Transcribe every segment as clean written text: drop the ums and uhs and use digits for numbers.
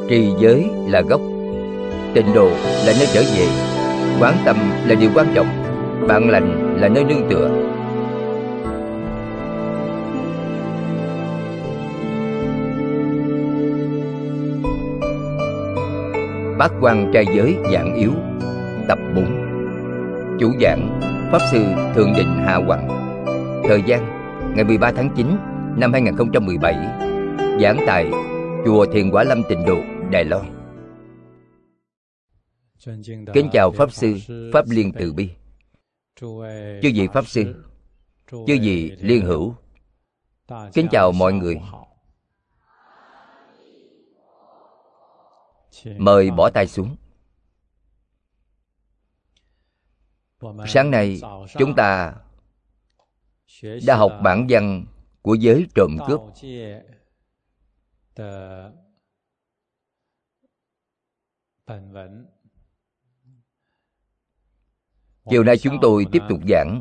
Trì giới là gốc, tịnh độ là nơi trở về, quán tâm là điều quan trọng, bạn lành là nơi nương tựa. Bát Quan Trai Giới giảng yếu, tập 4. Chủ giảng Pháp Sư Thượng Định Hạ Hoằng. Thời gian ngày 13 tháng 9 năm 2017. Giảng tại Chùa Thiền Quả Lâm Tịnh Độ, Đài Loan. Kính chào Pháp Sư Pháp Liên Từ Bi, chư vị Pháp Sư, chư vị Liên Hữu. Kính chào mọi người. Mời bỏ tay xuống. Sáng nay chúng ta đã học bản văn của giới trộm cướp. Chiều nay chúng tôi tiếp tục giảng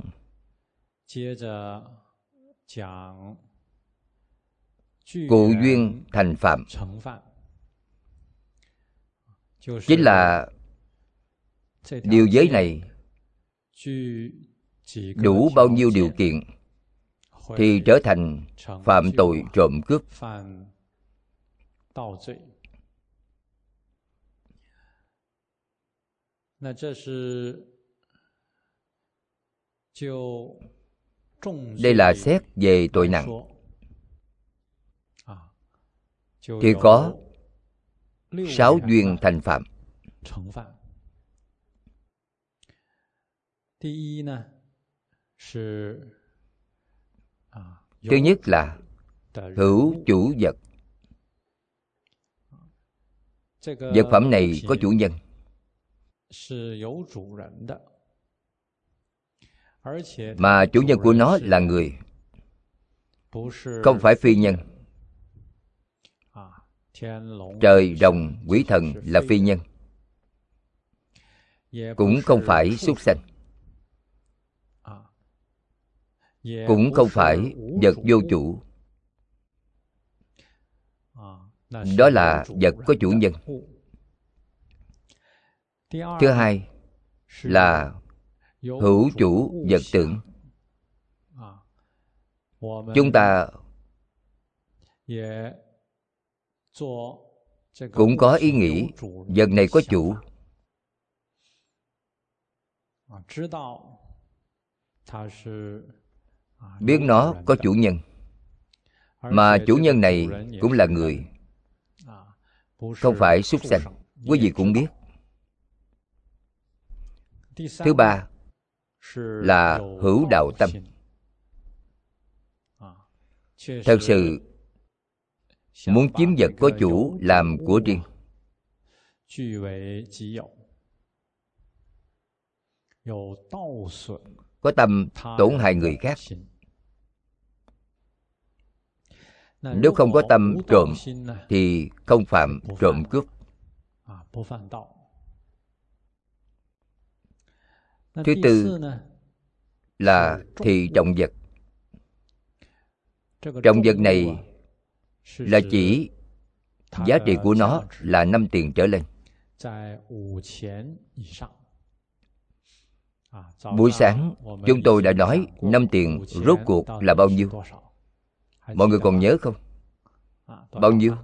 cụ duyên thành phạm. Chính là điều giới này đủ bao nhiêu điều kiện thì trở thành phạm tội trộm cướp. Đây là xét về tội nặng, thì có 6 duyên thành phạm. Thứ nhất là hữu chủ vật. Vật phẩm này có chủ nhân, mà chủ nhân của nó là người, không phải phi nhân. Trời, rồng, quỷ thần là phi nhân, cũng không phải súc sanh, cũng không phải vật vô chủ. Đó là vật có chủ nhân. Thứ hai là hữu chủ vật tưởng. Chúng ta cũng có ý nghĩ vật này có chủ, biết nó có chủ nhân, mà chủ nhân này cũng là người, không phải súc sanh. Quý vị cũng biết. Thứ ba là hữu đạo tâm. Thật sự muốn chiếm vật có chủ làm của riêng, có tâm tổn hại người khác. Nếu không có tâm trộm thì không phạm trộm cướp. Thứ tư là thị trọng vật. Trọng vật này là chỉ giá trị của nó là 5 tiền trở lên. Buổi sáng chúng tôi đã nói 5 tiền rốt cuộc là bao nhiêu. Mọi người còn nhớ không? Bao nhiêu?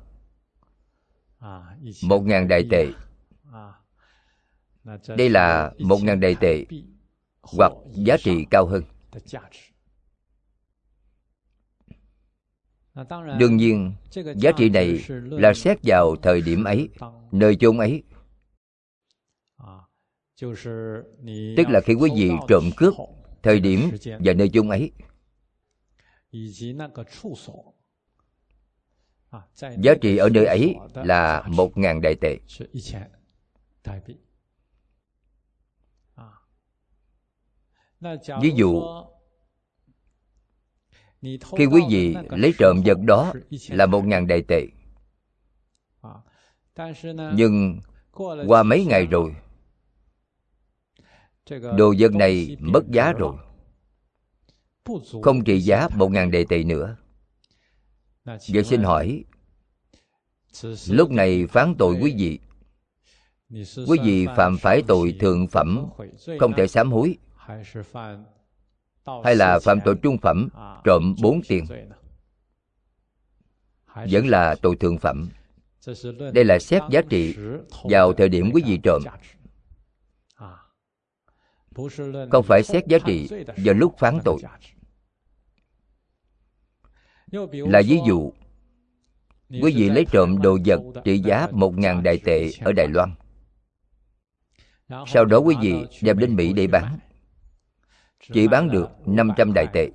1.000 đại tệ. Đây là 1.000 đại tệ hoặc giá trị cao hơn. Đương nhiên, giá trị này là xét vào thời điểm ấy, nơi chốn ấy. Tức là khi quý vị trộm cướp, thời điểm và nơi chốn ấy. Giá trị ở nơi ấy là 1.000 đại tệ. Ví dụ, khi quý vị lấy trộm vật đó là 1.000 đại tệ, nhưng qua mấy ngày rồi, đồ vật này mất giá rồi, không trị giá 1.000 đại tệ nữa. Vậy xin hỏi, Lúc này phán tội quý vị. Quý vị phạm phải tội thượng phẩm, không thể sám hối, hay là phạm tội trung phẩm, trộm 4 tiền, vẫn là tội thượng phẩm. Đây là xét giá trị vào thời điểm quý vị trộm, không phải xét giá trị vào lúc phán tội. Là ví dụ, quý vị lấy trộm đồ vật trị giá 1.000 Đài tệ ở Đài Loan. Sau đó quý vị đem đến Mỹ để bán, chỉ bán được 500 Đài tệ.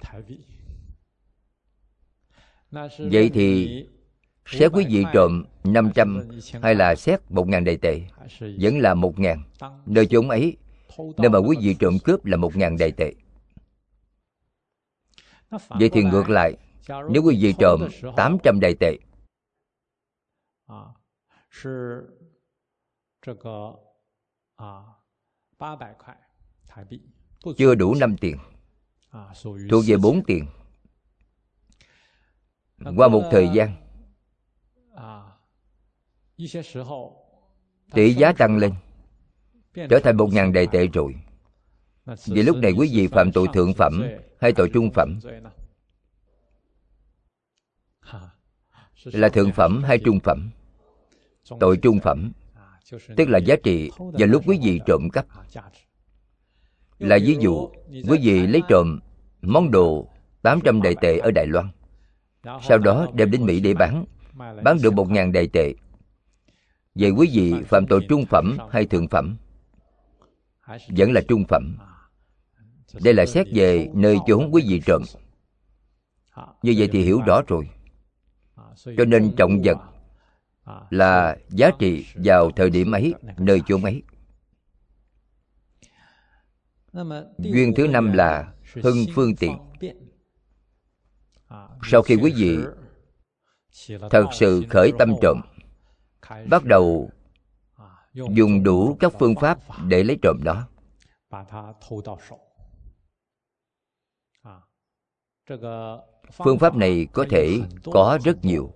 Vậy thì xét quý vị trộm 500 hay là xét 1.000 Đài tệ, vẫn là 1.000. Nơi chốn ấy, nơi mà quý vị trộm cướp là 1.000 Đài tệ. Vậy thì ngược lại, nếu quý vị trộm 800 Đài tệ, chưa đủ 5 tiền, thuộc về 4 tiền. Qua một thời gian, tỷ giá tăng lên, trở thành 1.000 Đài tệ rồi. Vì lúc này quý vị phạm tội thượng phẩm hay tội trung phẩm? Là thượng phẩm hay trung phẩm? Tội trung phẩm, tức là giá trị vào lúc quý vị trộm cắp. Là ví dụ, quý vị lấy trộm món đồ 800 Đài tệ ở Đài Loan, sau đó đem đến Mỹ để bán được 1.000 Đài tệ. Vậy quý vị phạm tội trung phẩm hay thượng phẩm? Vẫn là trung phẩm. Đây là xét về nơi chốn quý vị trộm. Như vậy thì hiểu rõ rồi. Cho nên trọng vật là giá trị vào thời điểm ấy, nơi chốn ấy. Duyên thứ 5 là hưng phương tiện. Sau khi quý vị thật sự khởi tâm trộm, bắt đầu dùng đủ các phương pháp để lấy trộm đó. Phương pháp này có thể có rất nhiều.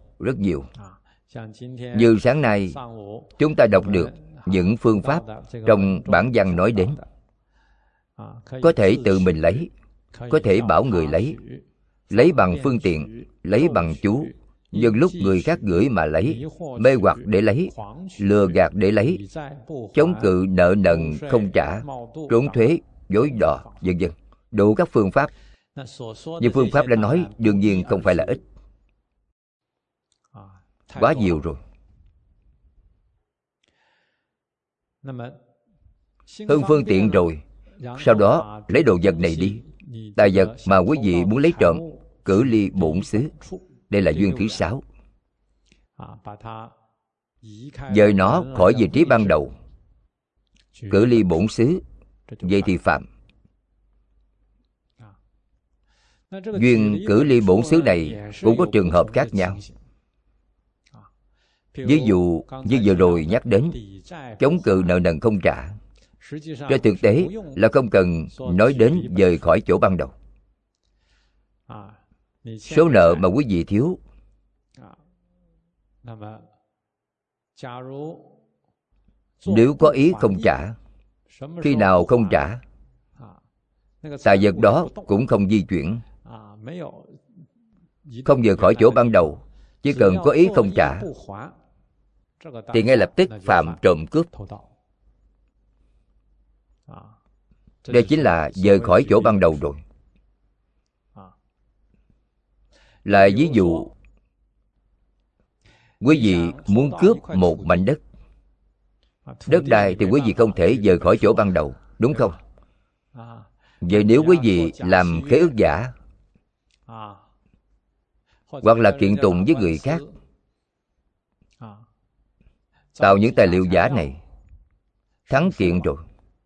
Như sáng nay chúng ta đọc được những phương pháp trong bản văn nói đến. Có thể tự mình lấy, có thể bảo người lấy bằng phương tiện, lấy bằng chú, nhân lúc người khác gửi mà lấy, mê hoặc để lấy, lừa gạt để lấy, chống cự nợ nần không trả, trốn thuế, dối đò, vân vân. Đủ các phương pháp. Nhưng phương pháp đã nói đương nhiên không phải là ít, quá nhiều rồi. Hưng phương tiện rồi, sau đó lấy đồ vật này đi. Tài vật mà quý vị muốn lấy trộm, cử ly bổn xứ. Đây là duyên thứ 6. Dời nó khỏi vị trí ban đầu, cử ly bổn xứ, vậy thì phạm. Duyên cử ly bổn xứ này cũng có trường hợp khác nhau. Ví dụ như vừa rồi nhắc đến chống cự nợ nần không trả, trên thực tế là không cần nói đến rời khỏi chỗ ban đầu. Số nợ mà quý vị thiếu, nếu có ý không trả, khi nào không trả, tài vật đó cũng không di chuyển, không rời khỏi chỗ ban đầu. Chỉ cần có ý không trả thì ngay lập tức phạm trộm cướp. Đây chính là rời khỏi chỗ ban đầu rồi. Là ví dụ, quý vị muốn cướp một mảnh đất. Đất đai thì quý vị không thể rời khỏi chỗ ban đầu, đúng không? Vậy nếu quý vị làm khế ước giả, hoặc là kiện tụng với người khác, tạo những tài liệu giả này, thắng kiện rồi,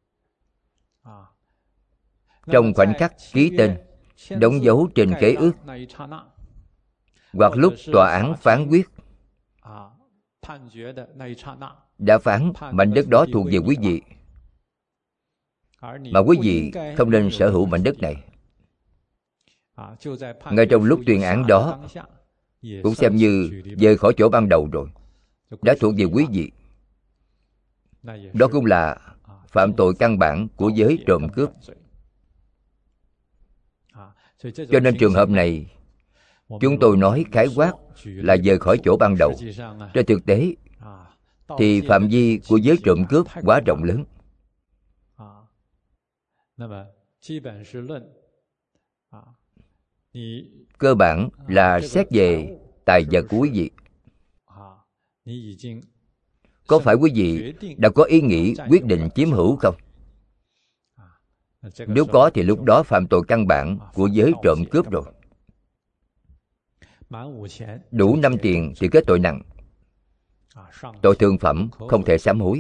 trong khoảnh khắc ký tên, đóng dấu trên khế ước, hoặc lúc tòa án phán quyết đã phán mảnh đất đó thuộc về quý vị, mà quý vị không nên sở hữu mảnh đất này. Ngay trong lúc tuyên án đó cũng xem như rời khỏi chỗ ban đầu rồi. đã thuộc về quý vị. Đó cũng là phạm tội căn bản của giới trộm cướp. Cho nên trường hợp này, chúng tôi nói khái quát là rời khỏi chỗ ban đầu. Trên thực tế thì phạm vi của giới trộm cướp quá rộng lớn. Cơ bản là xét về tài vật của quý vị. Có phải quý vị đã có ý nghĩ quyết định chiếm hữu không? Nếu có thì lúc đó phạm tội căn bản của giới trộm cướp rồi. Đủ 5 tiền thì kết tội nặng. Tội thượng phẩm không thể sám hối.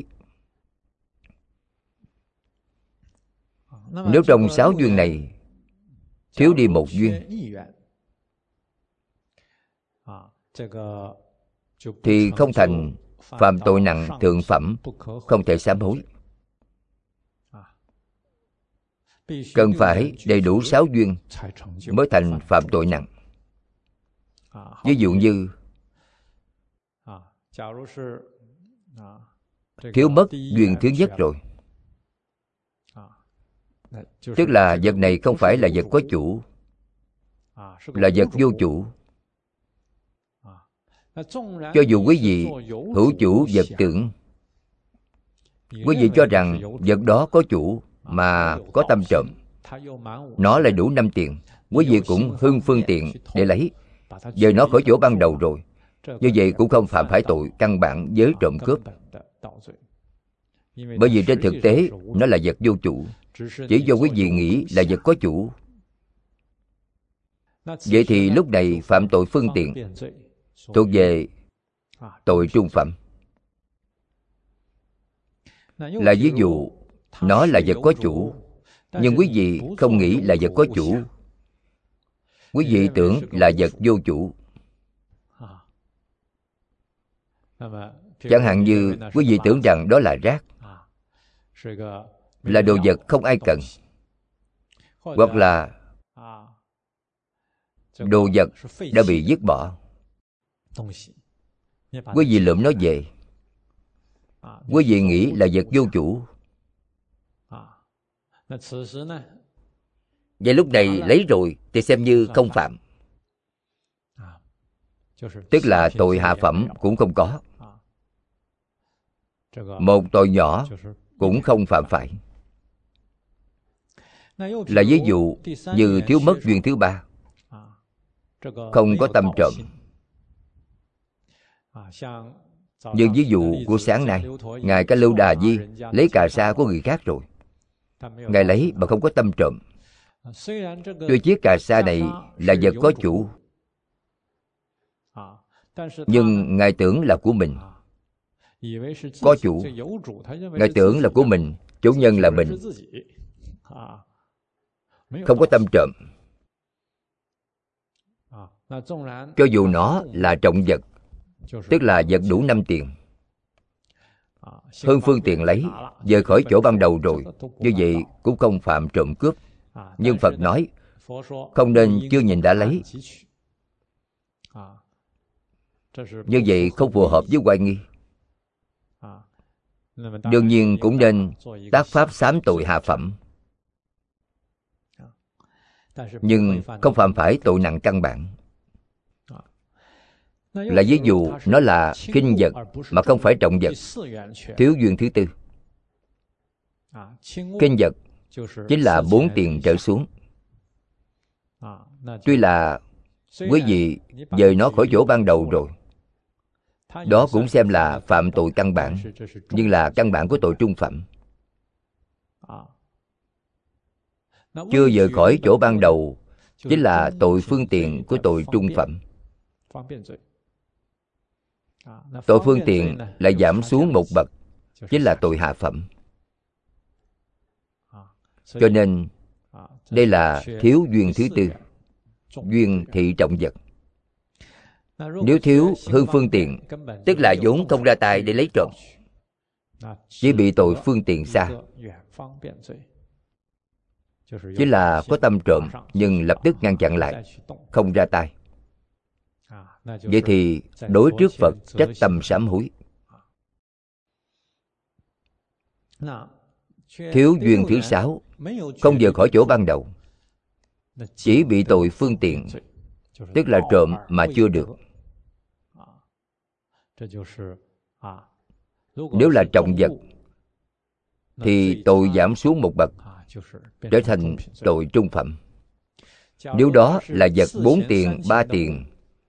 Nếu trong 6 duyên này thiếu đi một duyên thì không thành phạm tội nặng thượng phẩm, không thể sám hối. Cần phải đầy đủ 6 duyên mới thành phạm tội nặng. Ví dụ như thiếu mất duyên thứ nhất rồi, tức là vật này không phải là vật có chủ, là vật vô chủ. Cho dù quý vị hữu chủ vật tưởng, quý vị cho rằng vật đó có chủ mà có tâm trộm, nó lại đủ 5 tiền, quý vị cũng hưng phương tiện để lấy, dời nó khỏi chỗ ban đầu rồi. Như vậy cũng không phạm phải tội căn bản giới trộm cướp. Bởi vì trên thực tế nó là vật vô chủ, chỉ do quý vị nghĩ là vật có chủ. Vậy thì lúc này phạm tội phương tiện thuộc về tội trung phẩm. Là ví dụ, nó là vật có chủ, nhưng quý vị không nghĩ là vật có chủ, quý vị tưởng là vật vô chủ. Chẳng hạn như quý vị tưởng rằng đó là rác, là đồ vật không ai cần, hoặc là đồ vật đã bị vứt bỏ. Quý vị lượm nó về, quý vị nghĩ là vật vô chủ. Vậy lúc này lấy rồi thì xem như không phạm, tức là tội hạ phẩm cũng không có, một tội nhỏ cũng không phạm phải. Là ví dụ như thiếu mất duyên thứ ba, không có tâm trộm. Như ví dụ của sáng nay, Ngài Ca Lưu Đà Di lấy cà sa của người khác rồi, Ngài lấy mà không có tâm trộm. Tuy chiếc cà sa này là vật có chủ, nhưng Ngài tưởng là của mình. Có chủ, Ngài tưởng là của mình, chủ nhân là mình, không có tâm trộm. Cho dù nó là trọng vật, tức là vật đủ 5 tiền, hơn phương tiện lấy, rời khỏi chỗ ban đầu rồi, như vậy cũng không phạm trộm cướp. Nhưng Phật nói không nên chưa nhìn đã lấy. Như vậy không phù hợp với oai nghi. Đương nhiên cũng nên tác pháp sám tội hạ phẩm, nhưng không phạm phải tội nặng căn bản. Là ví dụ nó là kinh vật mà không phải trọng vật, thiếu duyên thứ tư. Kinh vật chính là 4 tiền trở xuống. Tuy là quý vị dời nó khỏi chỗ ban đầu rồi, đó cũng xem là phạm tội căn bản, nhưng là căn bản của tội trung phẩm. Chưa rời khỏi chỗ ban đầu chính là tội phương tiện của tội trung phẩm. Tội phương tiện lại giảm xuống một bậc, chính là tội hạ phẩm. Cho nên đây là thiếu duyên thứ tư, duyên thị trọng vật. Nếu thiếu hư phương tiện, tức là vốn không ra tay để lấy trộm, chỉ bị tội phương tiện xa, chính là có tâm trộm nhưng lập tức ngăn chặn lại, không ra tay. vậy thì đối trước Phật trách tâm sám hối. Thiếu duyên thứ 6, không rời khỏi chỗ ban đầu, chỉ bị tội phương tiện, tức là trộm mà chưa được. Nếu là trọng vật thì tội giảm xuống một bậc, trở thành tội trung phẩm. Nếu đó là vật 4 tiền, 3 tiền,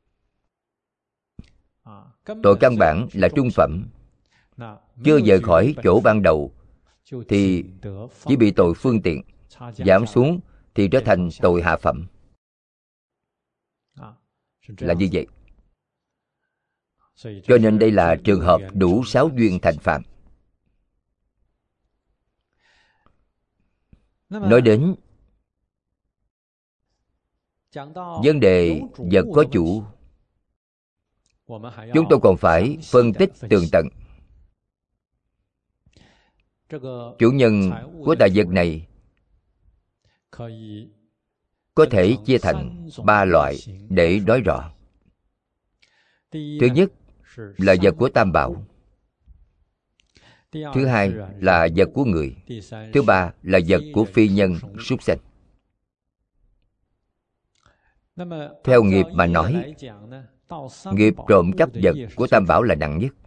tội căn bản là trung phẩm, chưa rời khỏi chỗ ban đầu thì chỉ bị tội phương tiện, giảm xuống thì trở thành tội hạ phẩm. Là như vậy. Cho nên đây là trường hợp đủ 6 duyên thành phạm. Nói đến vấn đề vật có chủ, chúng tôi còn phải phân tích tường tận. Chủ nhân của tài vật này có thể chia thành 3 loại để nói rõ. Thứ nhất là vật của Tam Bảo. Thứ hai là vật của người. Thứ ba là vật của phi nhân, súc sanh. Theo nghiệp mà nói, nghiệp trộm cắp vật của Tam Bảo là nặng nhất.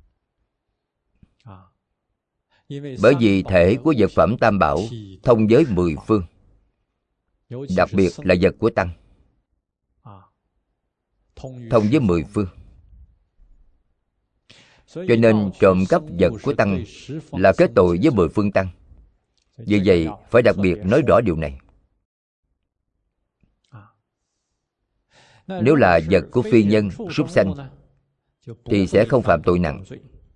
Bởi vì thể của vật phẩm Tam Bảo thông với 10 phương, đặc biệt là vật của Tăng, thông với 10 phương. Cho nên trộm cắp vật của Tăng là kết tội với 10 phương Tăng. Vì vậy phải đặc biệt nói rõ điều này. Nếu là vật của phi nhân, súc sanh thì sẽ không phạm tội nặng.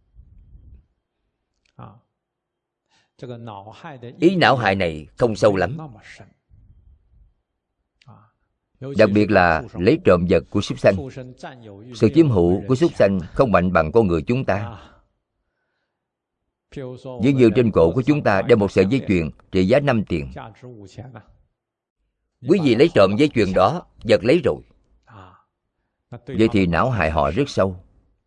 Ý não hại này không sâu lắm. Đặc biệt là lấy trộm vật của súc sanh. Sự chiếm hữu của súc sanh không mạnh bằng con người chúng ta. Ví như trên cổ của chúng ta đeo một sợi dây chuyền trị giá 5 tiền. Quý vị lấy trộm dây chuyền đó, vật lấy rồi. Vậy thì não hại họ rất sâu.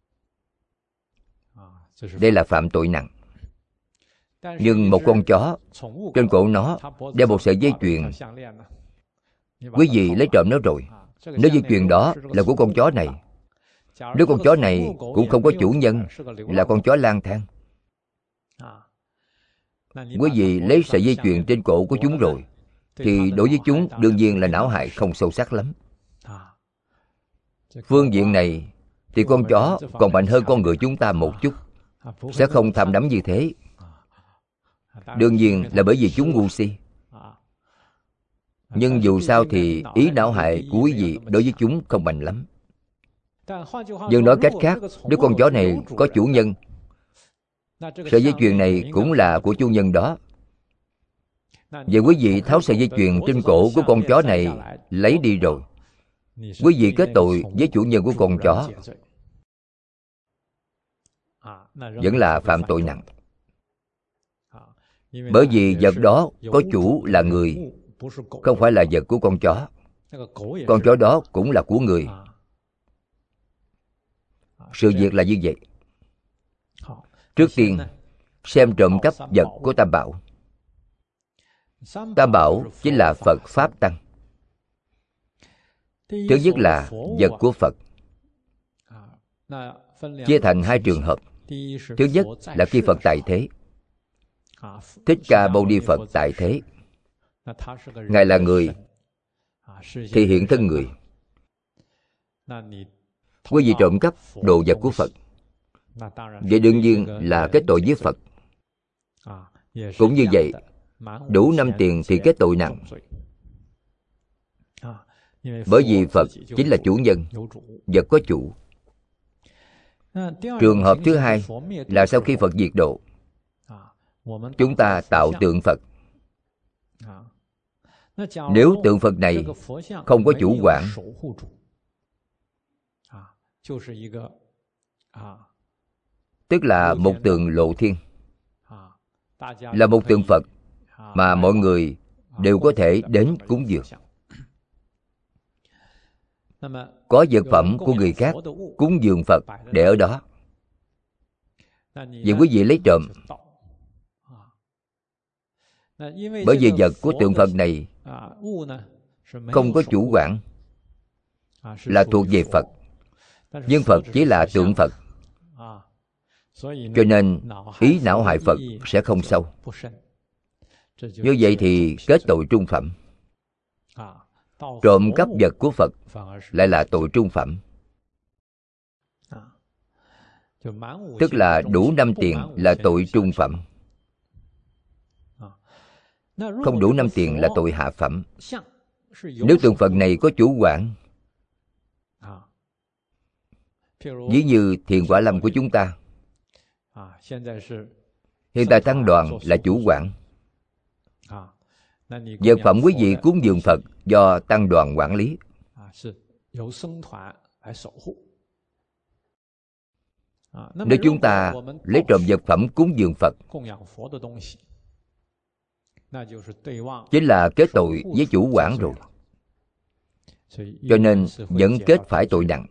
Đây là phạm tội nặng. Nhưng một con chó, trên cổ nó đeo một sợi dây chuyền, quý vị lấy trộm nó rồi. Nếu dây chuyền đó là của con chó này, nếu con chó này cũng không có chủ nhân, là con chó lang thang, quý vị lấy sợi dây chuyền trên cổ của chúng rồi, thì đối với chúng đương nhiên là não hại không sâu sắc lắm. Phương diện này thì con chó còn mạnh hơn con người chúng ta một chút, sẽ không tham đắm như thế. Đương nhiên là bởi vì chúng ngu si. Nhưng dù sao thì ý não hại của quý vị đối với chúng không mạnh lắm. Nhưng nói cách khác, nếu con chó này có chủ nhân, sợi dây chuyền này cũng là của chủ nhân đó. Vậy quý vị tháo sợi dây chuyền trên cổ của con chó này lấy đi rồi, quý vị kết tội với chủ nhân của con chó, vẫn là phạm tội nặng. Bởi vì vật đó có chủ là người, không phải là vật của con chó. Con chó đó cũng là của người. Sự việc là như vậy. Trước tiên, xem trộm cắp vật của Tam Bảo. Tam Bảo chính là Phật, Pháp, Tăng. Thứ nhất là vật của Phật, chia thành 2 trường hợp. Thứ nhất là khi Phật tại thế. Thích Ca Mâu Ni Phật tại thế, Ngài là người thì hiện thân người. Quý vị trộm cắp đồ vật của Phật, vậy đương nhiên là kết tội với Phật. Cũng như vậy, đủ 5 tiền thì kết tội nặng. Bởi vì Phật chính là chủ nhân, vật có chủ. Trường hợp thứ hai là sau khi Phật diệt độ, chúng ta tạo tượng Phật. Nếu tượng Phật này không có chủ quản, tức là một tượng lộ thiên, là một tượng Phật mà mọi người đều có thể đến cúng dường. có vật phẩm của người khác cúng dường Phật để ở đó. Vậy quý vị lấy trộm. Bởi vì vật của tượng Phật này không có chủ quản, là thuộc về Phật, nhưng Phật chỉ là tượng Phật, cho nên ý não hại Phật sẽ không sâu. Như vậy thì kết tội trung phẩm. Trộm cắp vật của Phật lại là tội trung phẩm. Tức là đủ 5 tiền là tội trung phẩm, không đủ 5 tiền là tội hạ phẩm. Nếu tượng Phật này có chủ quản, ví như Thiền Quả Lâm của chúng ta, hiện tại Tăng Đoàn là chủ quản. Vật phẩm quý vị cúng dường Phật do Tăng Đoàn quản lý. Nếu chúng ta lấy trộm vật phẩm cúng dường Phật, chính là kết tội với chủ quản rồi. Cho nên vẫn kết phải tội nặng.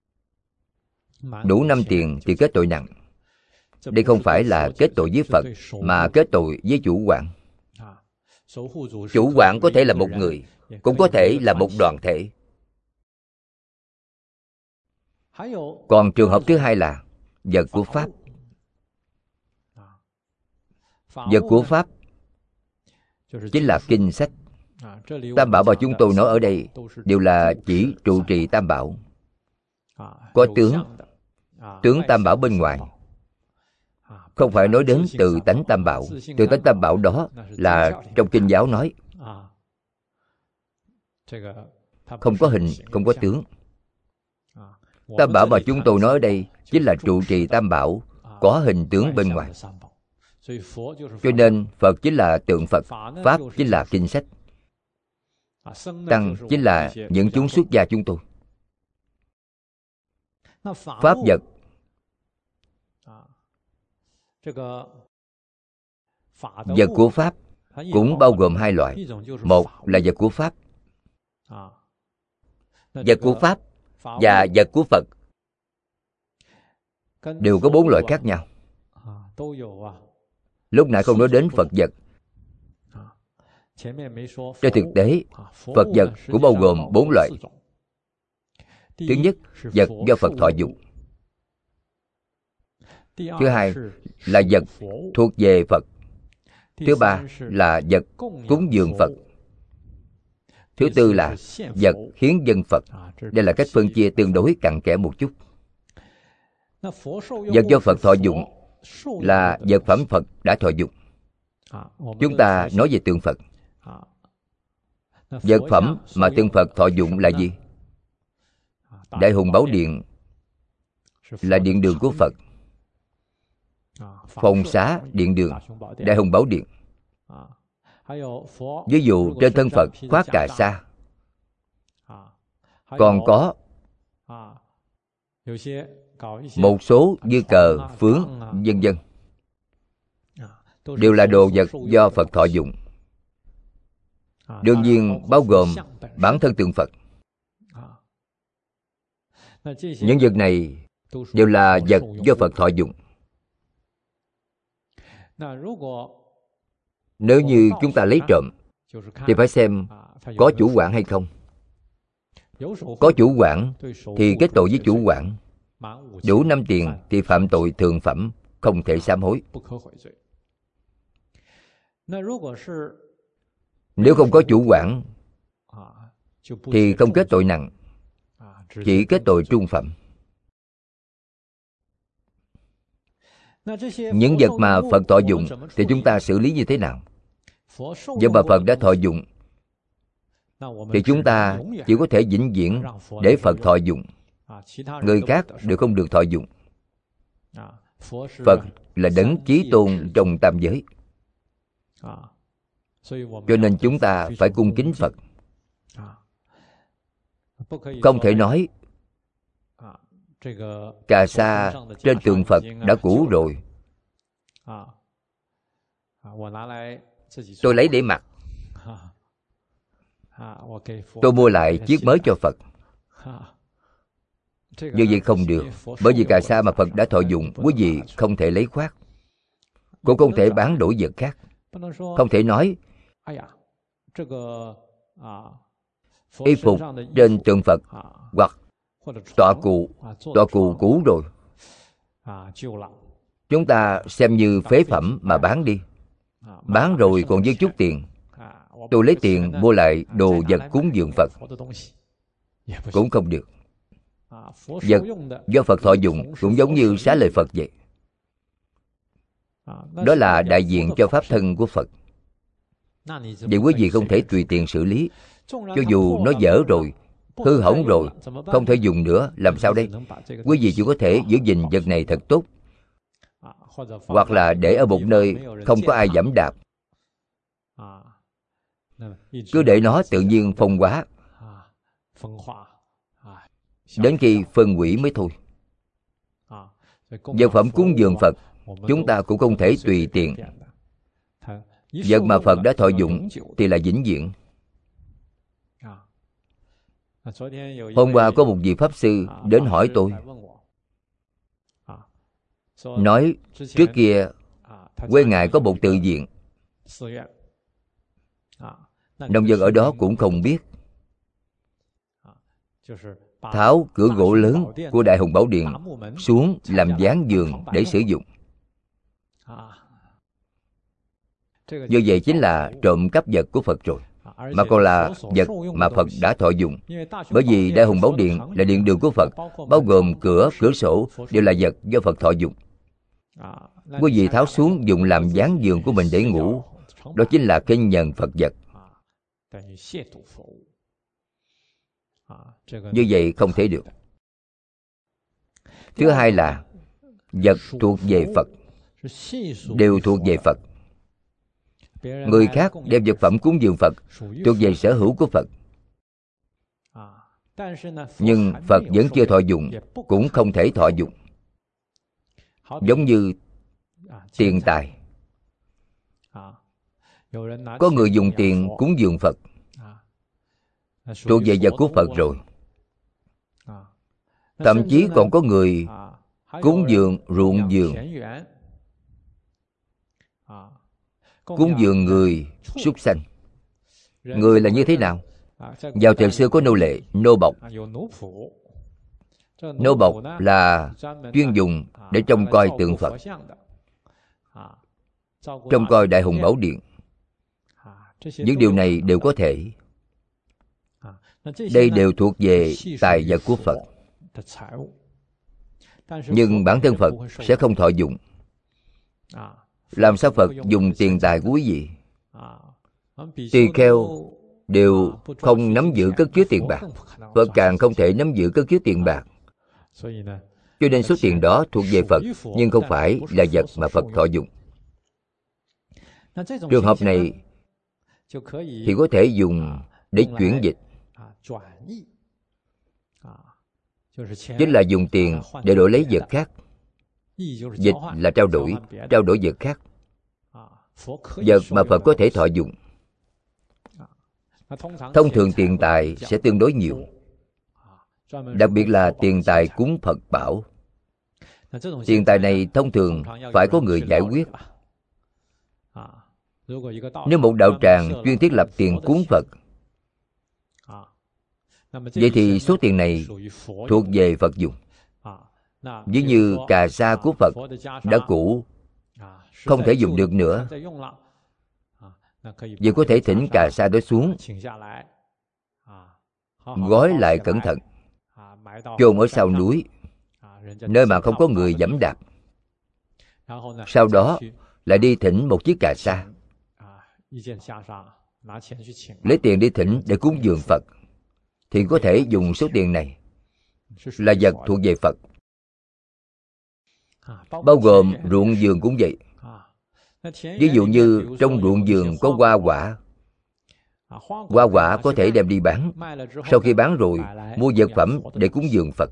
Đủ 5 tiền thì kết tội nặng. Đây không phải là kết tội với Phật, mà kết tội với chủ quản. Chủ quản có thể là một người, cũng có thể là một đoàn thể. Còn trường hợp thứ hai là vật của Pháp. Vật của Pháp chính là kinh sách. Tam bảo mà chúng tôi nói ở đây đều là chỉ trụ trì Tam bảo. Có tướng Tam bảo bên ngoài, không phải nói đến từ tánh Tam bảo. Từ tánh Tam bảo đó là trong kinh giáo nói, không có hình, không có tướng. Tam bảo mà chúng tôi nói ở đây chính là trụ trì Tam bảo, có hình tướng bên ngoài. Cho nên Phật chính là tượng Phật, Pháp chính là kinh sách, Tăng chính là những chúng xuất gia chúng tôi. Pháp vật, vật của Pháp cũng bao gồm 2 loại. Một là vật của Pháp. Vật của Pháp và vật của Phật đều có 4 loại khác nhau. Lúc nãy không nói đến Phật vật. Trên thực tế, Phật vật cũng bao gồm 4 loại. Thứ nhất, vật do Phật thọ dụng. Thứ hai là vật thuộc về Phật. Thứ ba là vật cúng dường Phật. Thứ tư là vật hiến dâng Phật. Đây là cách phân chia tương đối cặn kẽ một chút. Vật do Phật thọ dụng là vật phẩm Phật đã thọ dụng. Chúng ta nói về tượng Phật. Vật phẩm mà tượng Phật thọ dụng là gì? Đại Hùng Bảo Điện là điện đường của Phật. Phòng xá điện đường, Đại Hùng Bảo Điện. Ví dụ trên thân Phật khoác cà sa. Còn có một số như cờ, phướng, vân vân, đều là đồ vật do Phật thọ dụng. Đương nhiên bao gồm bản thân tượng Phật. Những vật này đều là vật do Phật thọ dụng. Nếu như chúng ta lấy trộm thì phải xem có chủ quản hay không. Có chủ quản thì kết tội với chủ quản. Đủ 5 tiền thì phạm tội thường phẩm, không thể sám hối. Nếu không có chủ quản thì không kết tội nặng, chỉ kết tội trung phẩm. Những vật mà Phật thọ dụng thì chúng ta xử lý như thế nào? Vật mà Phật đã thọ dụng thì chúng ta chỉ có thể vĩnh viễn để Phật thọ dụng. Người khác đều không được thọ dụng. Phật là đấng chí tôn trong tam giới, cho nên chúng ta phải cung kính Phật. Không thể nói cà sa trên tượng Phật đã cũ rồi, tôi lấy để mặc, tôi mua lại chiếc mới cho Phật. Như vậy không được. Bởi vì cà sa mà Phật đã thọ dụng, quý vị không thể lấy khoác, cũng không thể bán đổi vật khác. Không thể nói y phục trên tượng Phật hoặc tọa cụ cũ rồi, chúng ta xem như phế phẩm mà bán đi. Bán rồi còn dư chút tiền, tôi lấy tiền mua lại đồ vật cúng dường Phật cũng không được. Vật do Phật thọ dụng cũng giống như xá lợi Phật vậy. Đó là đại diện cho pháp thân của Phật. Vậy quý vị không thể tùy tiện xử lý. Cho dù nó dở rồi, hư hỏng rồi, không thể dùng nữa, làm sao đây? Quý vị chỉ có thể giữ gìn vật này thật tốt, hoặc là để ở một nơi không có ai giẫm đạp. Cứ để nó tự nhiên phong hóa, đến khi phân hủy mới thôi. Vật phẩm cúng dường Phật chúng ta cũng không thể tùy tiện. Vật mà Phật đã thọ dụng thì là vĩnh viễn. Hôm qua có một vị Pháp Sư đến hỏi tôi, nói trước kia quê Ngài có một tự viện, nông dân ở đó cũng không biết. Tháo cửa gỗ lớn của Đại Hùng Bảo Điện xuống làm ván giường để sử dụng. Như vậy chính là trộm cắp vật của Phật rồi, mà còn là vật mà Phật đã thọ dụng. Bởi vì Đại Hùng Bảo Điện là điện đường của Phật, bao gồm cửa, cửa sổ đều là vật do Phật thọ dụng. Quý vị tháo xuống dùng làm ván giường của mình để ngủ, đó chính là khinh nhờn Phật vật. Như vậy không thể được. Thứ hai là vật thuộc về Phật, đều thuộc về Phật. Người khác đem vật phẩm cúng dường Phật thuộc về sở hữu của Phật, nhưng Phật vẫn chưa thọ dụng, cũng không thể thọ dụng. Giống như tiền tài, có người dùng tiền cúng dường Phật, thuộc về vật của Phật rồi. Thậm chí còn có người cúng dường ruộng vườn, cúng dường người, súc sanh. Người là như thế nào? Vào thời xưa có nô lệ, nô bộc. Nô bộc là chuyên dùng để trông coi tượng Phật, trông coi Đại Hùng Bảo Điện. Những điều này đều có thể. Đây đều thuộc về tài vật của Phật, nhưng bản thân Phật sẽ không thọ dụng. Làm sao Phật dùng tiền tài của quý vị? Tỳ kheo đều không nắm giữ cất chứa tiền bạc, Phật càng không thể nắm giữ cất chứa tiền bạc. Cho nên số tiền đó thuộc về Phật, nhưng không phải là vật mà Phật thọ dụng. Trường hợp này thì có thể dùng để chuyển dịch, chính là dùng tiền để đổi lấy vật khác. Dịch là trao đổi vật khác. Vật mà Phật có thể thọ dụng. Thông thường tiền tài sẽ tương đối nhiều, đặc biệt là tiền tài cúng Phật bảo. Tiền tài này thông thường phải có người giải quyết. Nếu một đạo tràng chuyên thiết lập tiền cúng Phật, vậy thì số tiền này thuộc về Phật dùng. Ví như cà sa của Phật đã cũ, không thể dùng được nữa, vậy có thể thỉnh cà sa đó xuống, gói lại cẩn thận, chôn ở sau núi, nơi mà không có người giẫm đạp. Sau đó lại đi thỉnh một chiếc cà sa, lấy tiền đi thỉnh để cúng dường Phật, thì có thể dùng số tiền này, là vật thuộc về Phật. Bao gồm ruộng vườn cũng vậy. Ví dụ như trong ruộng vườn có hoa quả, hoa quả có thể đem đi bán. Sau khi bán rồi, mua vật phẩm để cúng dường Phật.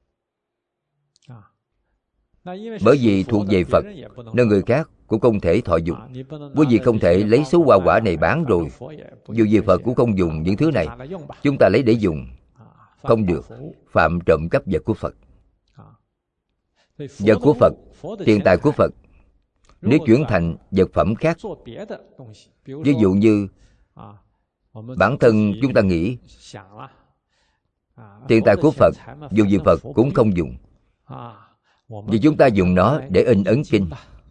Bởi vì thuộc về Phật, nên người khác cũng không thể thọ dụng. Quý vị không thể lấy số hoa quả này bán rồi. Dù gì Phật cũng không dùng những thứ này, chúng ta lấy để dùng. không được phạm trộm cắp vật của Phật. Vật của Phật, tiền tài của Phật, nếu chuyển thành vật phẩm khác, ví dụ như bản thân chúng ta nghĩ tiền tài của Phật dùng gì Phật cũng không dùng, vì chúng ta dùng nó để in ấn kinh,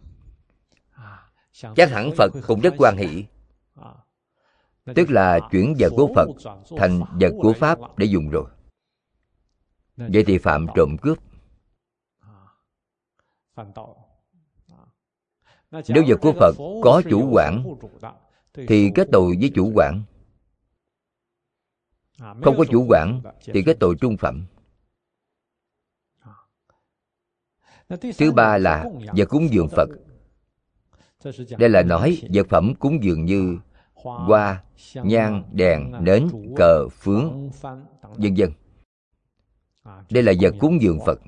chắc hẳn Phật cũng rất hoan hỷ. Tức là chuyển vật của Phật thành vật của Pháp để dùng rồi. Vậy thì phạm trộm cướp. Nếu vật của Phật có chủ quản thì kết tội với chủ quản, không có chủ quản thì kết tội trung phẩm. Thứ ba là vật cúng dường Phật. Đây là nói vật phẩm cúng dường như hoa, nhang, đèn, nến, cờ, phướng, vân vân. Đây là vật cúng dường Phật.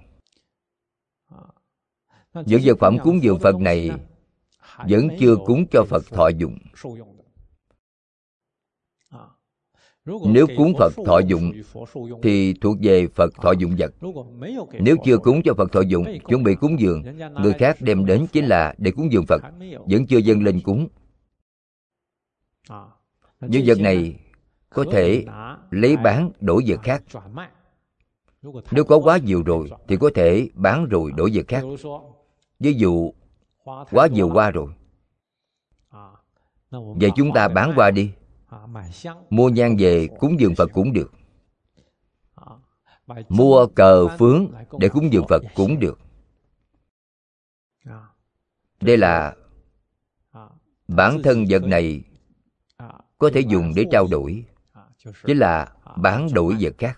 Những vật phẩm cúng dường Phật này vẫn chưa cúng cho Phật thọ dụng. Nếu cúng Phật thọ dụng thì thuộc về Phật thọ dụng vật. Nếu chưa cúng cho Phật thọ dụng, chuẩn bị cúng dường, người khác đem đến chính là để cúng dường Phật, vẫn chưa dâng lên cúng. Những vật này có thể lấy bán đổi vật khác. Nếu có quá nhiều rồi thì có thể bán rồi đổi vật khác. Ví dụ quá nhiều hoa rồi, vậy chúng ta bán hoa đi, mua nhang về cúng dường Phật cũng được, mua cờ phướng để cúng dường Phật cũng được. Đây là bản thân vật này có thể dùng để trao đổi, chính là bán đổi vật khác.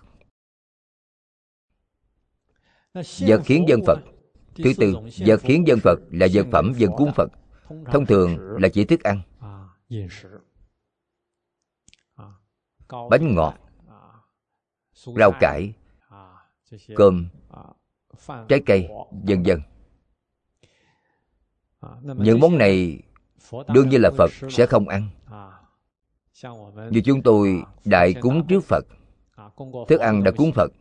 Vật khiến dân Phật. Thứ tư, vật khiến dân Phật là vật phẩm dân cúng Phật. Thông thường là chỉ thức ăn, bánh ngọt, rau cải, cơm, trái cây, vân vân. Những món này đương nhiên là Phật sẽ không ăn. Như chúng tôi đại cúng trước Phật, thức ăn đã cúng Phật,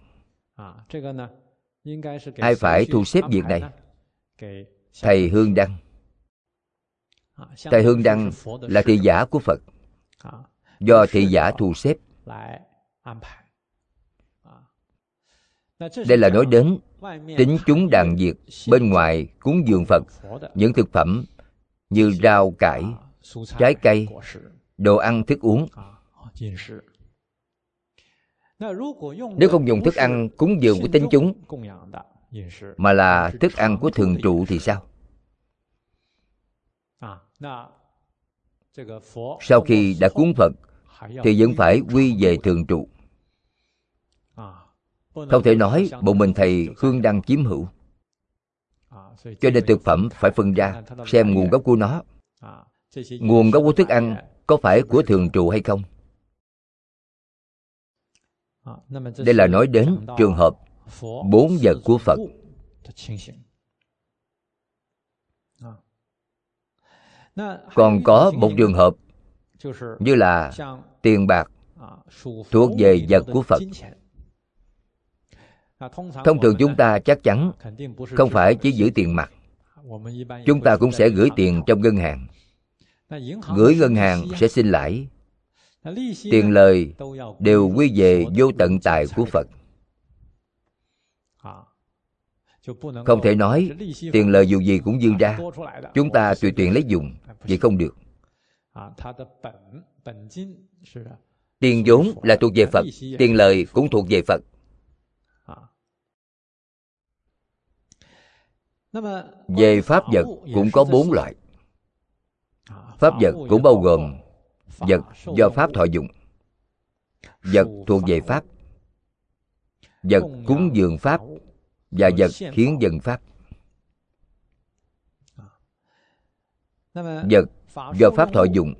ai phải thu xếp việc này? Thầy Hương Đăng. Thầy Hương Đăng là thị giả của Phật, do thị giả thu xếp. Đây là nói đến tín chúng đàn việt bên ngoài cúng dường Phật những thực phẩm như rau cải, trái cây, đồ ăn thức uống. Nếu không dùng thức ăn cúng dường của tín chúng, mà là thức ăn của thường trụ thì sao? Sau khi đã cúng Phật thì vẫn phải quy về thường trụ. Không thể nói một mình thầy Hương Đăng chiếm hữu. Cho nên thực phẩm phải phân ra, xem nguồn gốc của nó. Nguồn gốc của thức ăn có phải của thường trụ hay không? Đây là nói đến trường hợp 4 vật của Phật. Còn có một trường hợp như là tiền bạc thuộc về vật của Phật. Thông thường chúng ta chắc chắn không phải chỉ giữ tiền mặt. Chúng ta cũng sẽ gửi tiền trong ngân hàng. Gửi ngân hàng sẽ sinh lãi. Tiền lời đều quy về vô tận tài của Phật. Không thể nói tiền lời dù gì cũng dư ra, chúng ta tùy tiện lấy dùng, vậy không được. Tiền vốn là thuộc về Phật, tiền lời cũng thuộc về Phật. Về pháp vật cũng có 4 loại. Pháp vật cũng bao gồm vật do Pháp thọ dụng, vật thuộc về Pháp, vật cúng dường Pháp và vật khiến dân Pháp. Vật do Pháp thọ dụng,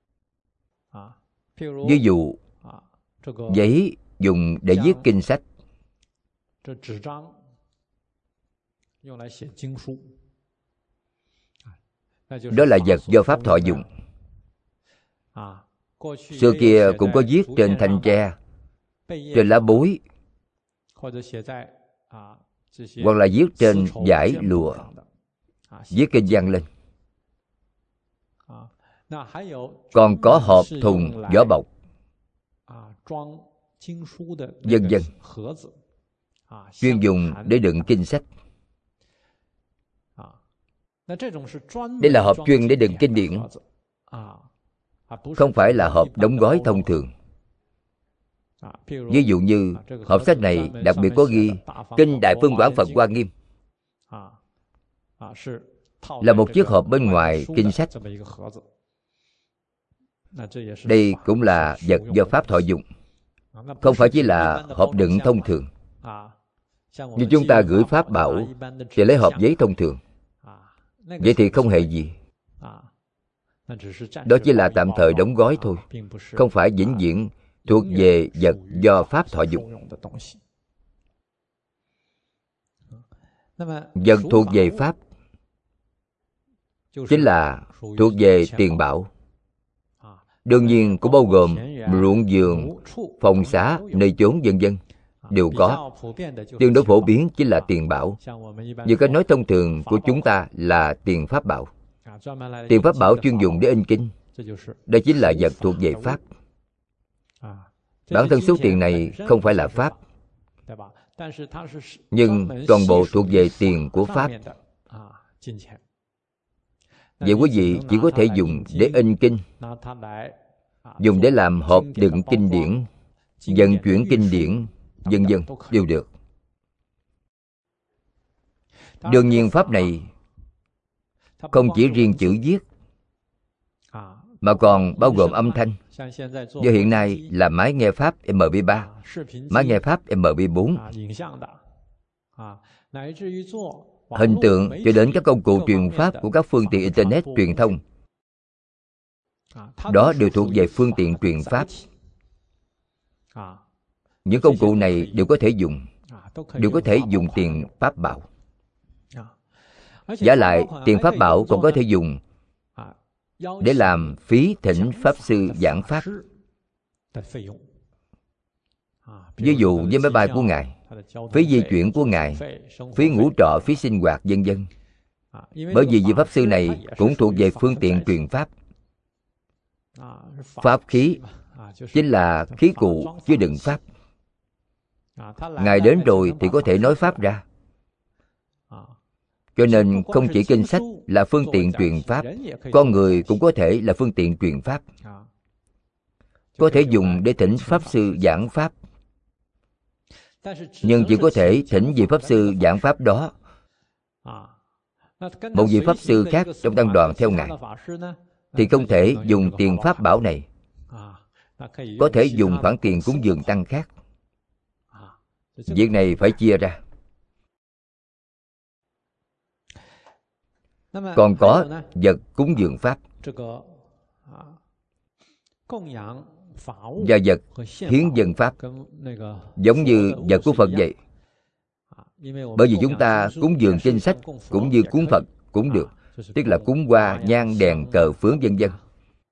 ví dụ giấy dùng để viết kinh sách, đó là vật do Pháp thọ dụng. Xưa kia cũng có viết trên thanh tre, trên lá bối, hoặc là viết trên vải lụa, viết kinh văn lên. Còn có hộp, thùng, vỏ bọc, vân vân, chuyên dùng để đựng kinh sách. Đây là hộp chuyên để đựng kinh điển, không phải là hộp đóng gói thông thường. Ví dụ như hộp sách này đặc biệt có ghi Kinh Đại Phương Quảng Phật Hoa Nghiêm, là một chiếc hộp bên ngoài kinh sách. Đây cũng là vật do Pháp thọ dụng, không phải chỉ là hộp đựng thông thường. Như chúng ta gửi pháp bảo thì lấy hộp giấy thông thường, vậy thì không hề gì. Đó chỉ là tạm thời đóng gói thôi, không phải vĩnh viễn thuộc về vật do Pháp thọ dụng. Vật thuộc về Pháp chính là thuộc về tiền bảo. Đương nhiên cũng bao gồm ruộng vườn, phòng xá, nơi chốn vân vân, đều có. Tương đối phổ biến chính là tiền bảo. Như cách nói thông thường của chúng ta là tiền pháp bảo. Tiền pháp bảo chuyên dùng để in kinh, đây chính là vật thuộc về Pháp. Bản thân số tiền này không phải là Pháp, nhưng toàn bộ thuộc về tiền của Pháp. Vậy quý vị chỉ có thể dùng để in kinh, dùng để làm hộp đựng kinh điển, vận chuyển kinh điển, vân vân, đều được. Đương nhiên pháp này không chỉ riêng chữ viết, mà còn bao gồm âm thanh. Do hiện nay là máy nghe pháp MP3, máy nghe pháp MP4, hình tượng cho đến các công cụ truyền pháp của các phương tiện Internet truyền thông. Đó đều thuộc về phương tiện truyền pháp. Những công cụ này đều có thể dùng, đều có thể dùng tiền pháp bảo. Giả lại, tiền pháp bảo còn có thể dùng để làm phí thỉnh Pháp Sư giảng Pháp. Ví dụ với máy bay của Ngài, phí di chuyển của Ngài, phí ngủ trọ, phí sinh hoạt, vân vân. Bởi vì vị Pháp Sư này cũng thuộc về phương tiện truyền Pháp. Pháp khí chính là khí cụ chứa đựng Pháp. Ngài đến rồi thì có thể nói Pháp ra. Cho nên không chỉ kinh sách là phương tiện truyền Pháp, con người cũng có thể là phương tiện truyền Pháp. Có thể dùng để thỉnh Pháp Sư giảng Pháp, nhưng chỉ có thể thỉnh vị Pháp Sư giảng Pháp đó. Một vị Pháp Sư khác trong tăng đoàn theo Ngài thì không thể dùng tiền pháp bảo này, có thể dùng khoản tiền cúng dường tăng khác. Việc này phải chia ra. Còn có vật cúng dường Pháp và vật hiến dâng Pháp, giống như vật của Phật vậy. Bởi vì chúng ta cúng dường kinh sách cũng như cúng Phật cũng được, tức là cúng hoa, nhang, đèn, cờ, phướng, vân vân,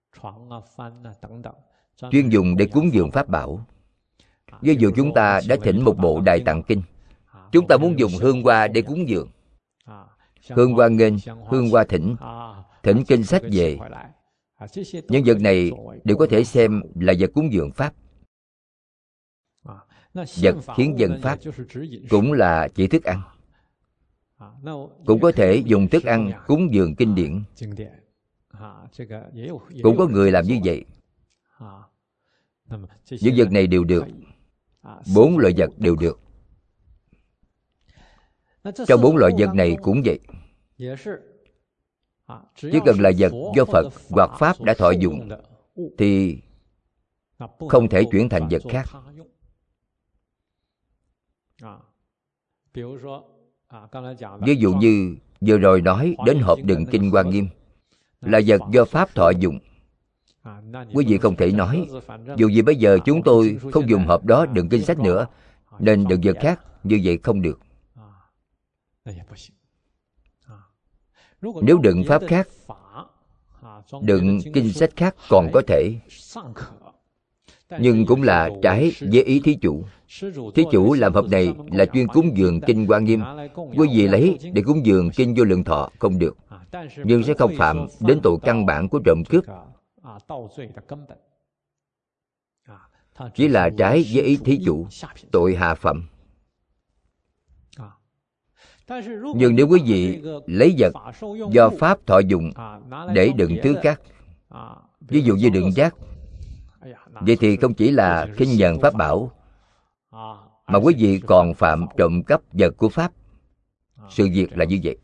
chuyên dùng để cúng dường pháp bảo. Ví dụ chúng ta đã thỉnh một bộ Đại Tạng Kinh, chúng ta muốn dùng hương hoa để cúng dường. Hương hoa nghênh, hương hoa thỉnh, thỉnh kinh sách về. Những vật này đều có thể xem là vật cúng dường Pháp. Vật hiến dâng Pháp cũng là chỉ thức ăn, cũng có thể dùng thức ăn cúng dường kinh điển. Cũng có người làm như vậy. Những vật này đều được. 4 loại vật đều được. Trong 4 loại vật này cũng vậy. Chỉ cần là vật do Phật hoặc Pháp đã thọ dụng thì không thể chuyển thành vật khác. Ví dụ như vừa rồi nói đến hộp đựng kinh Hoa Nghiêm là vật do Pháp thọ dụng. Quý vị không thể nói dù gì bây giờ chúng tôi không dùng hộp đó đựng kinh sách nữa, nên đựng vật khác, như vậy không được. Nếu đựng pháp khác, đựng kinh sách khác còn có thể. nhưng cũng là trái với ý thí chủ. Thí chủ làm hộp này là chuyên cúng dường kinh Hoa Nghiêm, quý vị lấy để cúng dường kinh Vô Lượng Thọ không được, nhưng sẽ không phạm đến tội căn bản của trộm cướp. Chỉ là trái với ý thí chủ, tội hạ phẩm. Nhưng nếu quý vị lấy vật do Pháp thọ dụng để đựng thứ khác, ví dụ như đựng rác, vậy thì không chỉ là khinh nhờn Pháp bảo, mà quý vị còn phạm trộm cắp vật của Pháp. Sự việc là như vậy.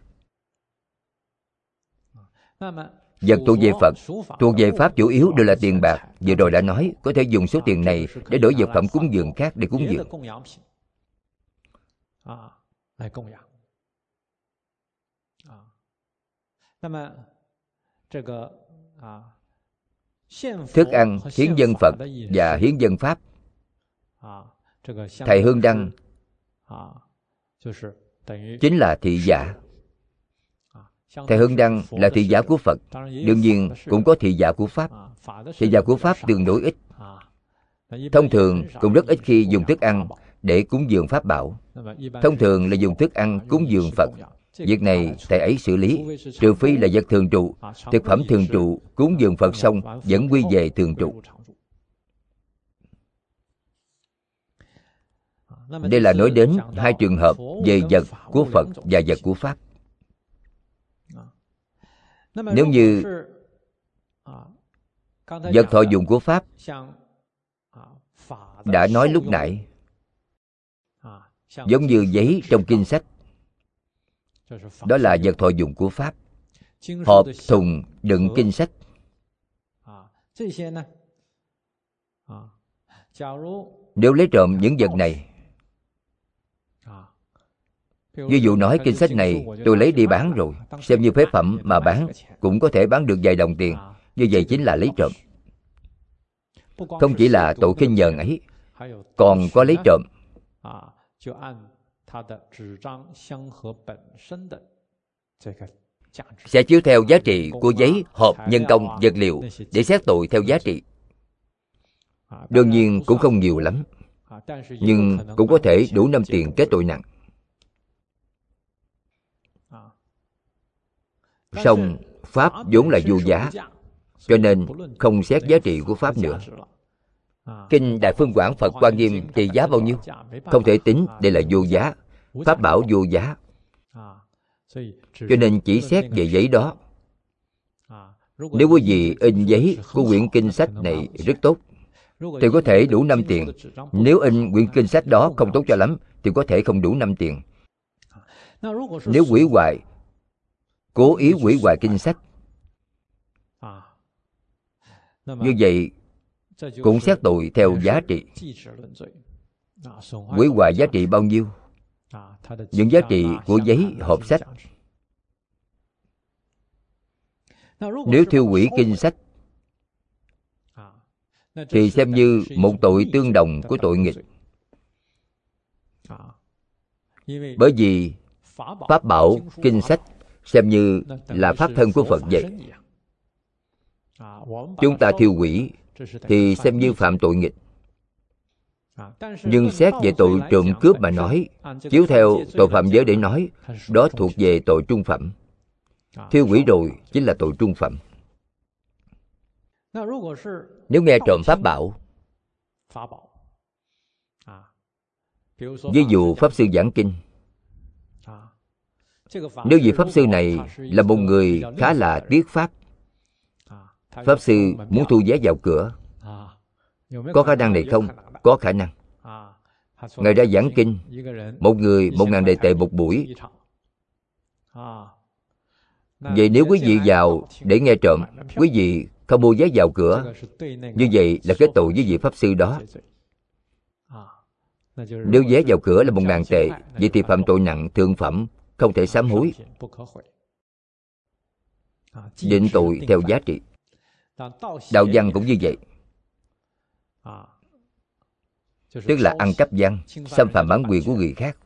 Vật thuộc về Phật, thuộc về Pháp chủ yếu đều là tiền bạc. Vừa rồi đã nói, có thể dùng số tiền này để đổi vật phẩm cúng dường khác để cúng dường. Thức ăn hiến dân Phật và hiến dân Pháp. Thầy Hương Đăng chính là thị giả. Thầy Hương Đăng là thị giả của Phật, đương nhiên cũng có thị giả của Pháp. Thị giả của Pháp tương đối ít. Thông thường cũng rất ít khi dùng thức ăn để cúng dường Pháp bảo. Thông thường là dùng thức ăn cúng dường Phật. Việc này thầy ấy xử lý, trừ phi là vật thường trụ. Thực phẩm thường trụ cúng dường Phật xong vẫn quy về thường trụ. Đây là nói đến hai trường hợp về vật của Phật và vật của Pháp. Nếu như vật thọ dụng của Pháp đã nói lúc nãy, giống như giấy trong kinh sách, đó là vật thọ dụng của Pháp. Hộp, thùng đựng kinh sách, nếu lấy trộm những vật này, ví dụ nói kinh sách này tôi lấy đi bán rồi, xem như phế phẩm mà bán cũng có thể bán được vài đồng tiền, như vậy chính là lấy trộm. Không chỉ là tội khinh nhờn ấy, còn có lấy trộm. Sẽ chiếu theo giá trị của giấy, hộp, nhân công, vật liệu để xét tội theo giá trị. Đương nhiên cũng không nhiều lắm, nhưng cũng có thể đủ 5 tiền kết tội nặng. Song Pháp vốn là vô giá, cho nên không xét giá trị của Pháp nữa. Kinh Đại Phương Quảng Phật Hoa Nghiêm trị giá bao nhiêu? Không thể tính, đây là vô giá. Pháp bảo vô giá, cho nên chỉ xét về giấy đó. Nếu quý vị in giấy của quyển kinh sách này rất tốt thì có thể đủ 5 tiền. Nếu in quyển kinh sách đó không tốt cho lắm thì có thể không đủ 5 tiền. Nếu hủy hoại, cố ý hủy hoại kinh sách, như vậy cũng xét tội theo giá trị. Hủy hoại giá trị bao nhiêu? Những giá trị của giấy, hộp sách. Nếu thiêu hủy kinh sách thì xem như một tội tương đồng của tội nghịch. Bởi vì Pháp bảo, kinh sách xem như là Pháp thân của Phật vậy. Chúng ta thiêu hủy thì xem như phạm tội nghịch. Nhưng xét về tội trộm cướp mà nói, chiếu theo tội phạm giới để nói, đó thuộc về tội trung phẩm. Thiêu hủy rồi chính là tội trung phẩm. Nếu nghe trộm Pháp bảo, ví dụ Pháp Sư giảng kinh, nếu vị Pháp Sư này là một người khá là tiếc Pháp, Pháp Sư muốn thu vé vào cửa, có khả năng này không? Có khả năng. Ngài ra giảng kinh, một người 1.000 đệ tệ một buổi. Vậy nếu quý vị vào để nghe trộm, quý vị không mua vé vào cửa, như vậy là kết tội với vị Pháp Sư đó. Nếu vé vào cửa là 1.000 tệ, vậy thì phạm tội nặng thượng phẩm, không thể sám hối. Định tội theo giá trị. Đạo văn cũng như vậy, tức là ăn cắp văn, xâm phạm bản quyền của người khác.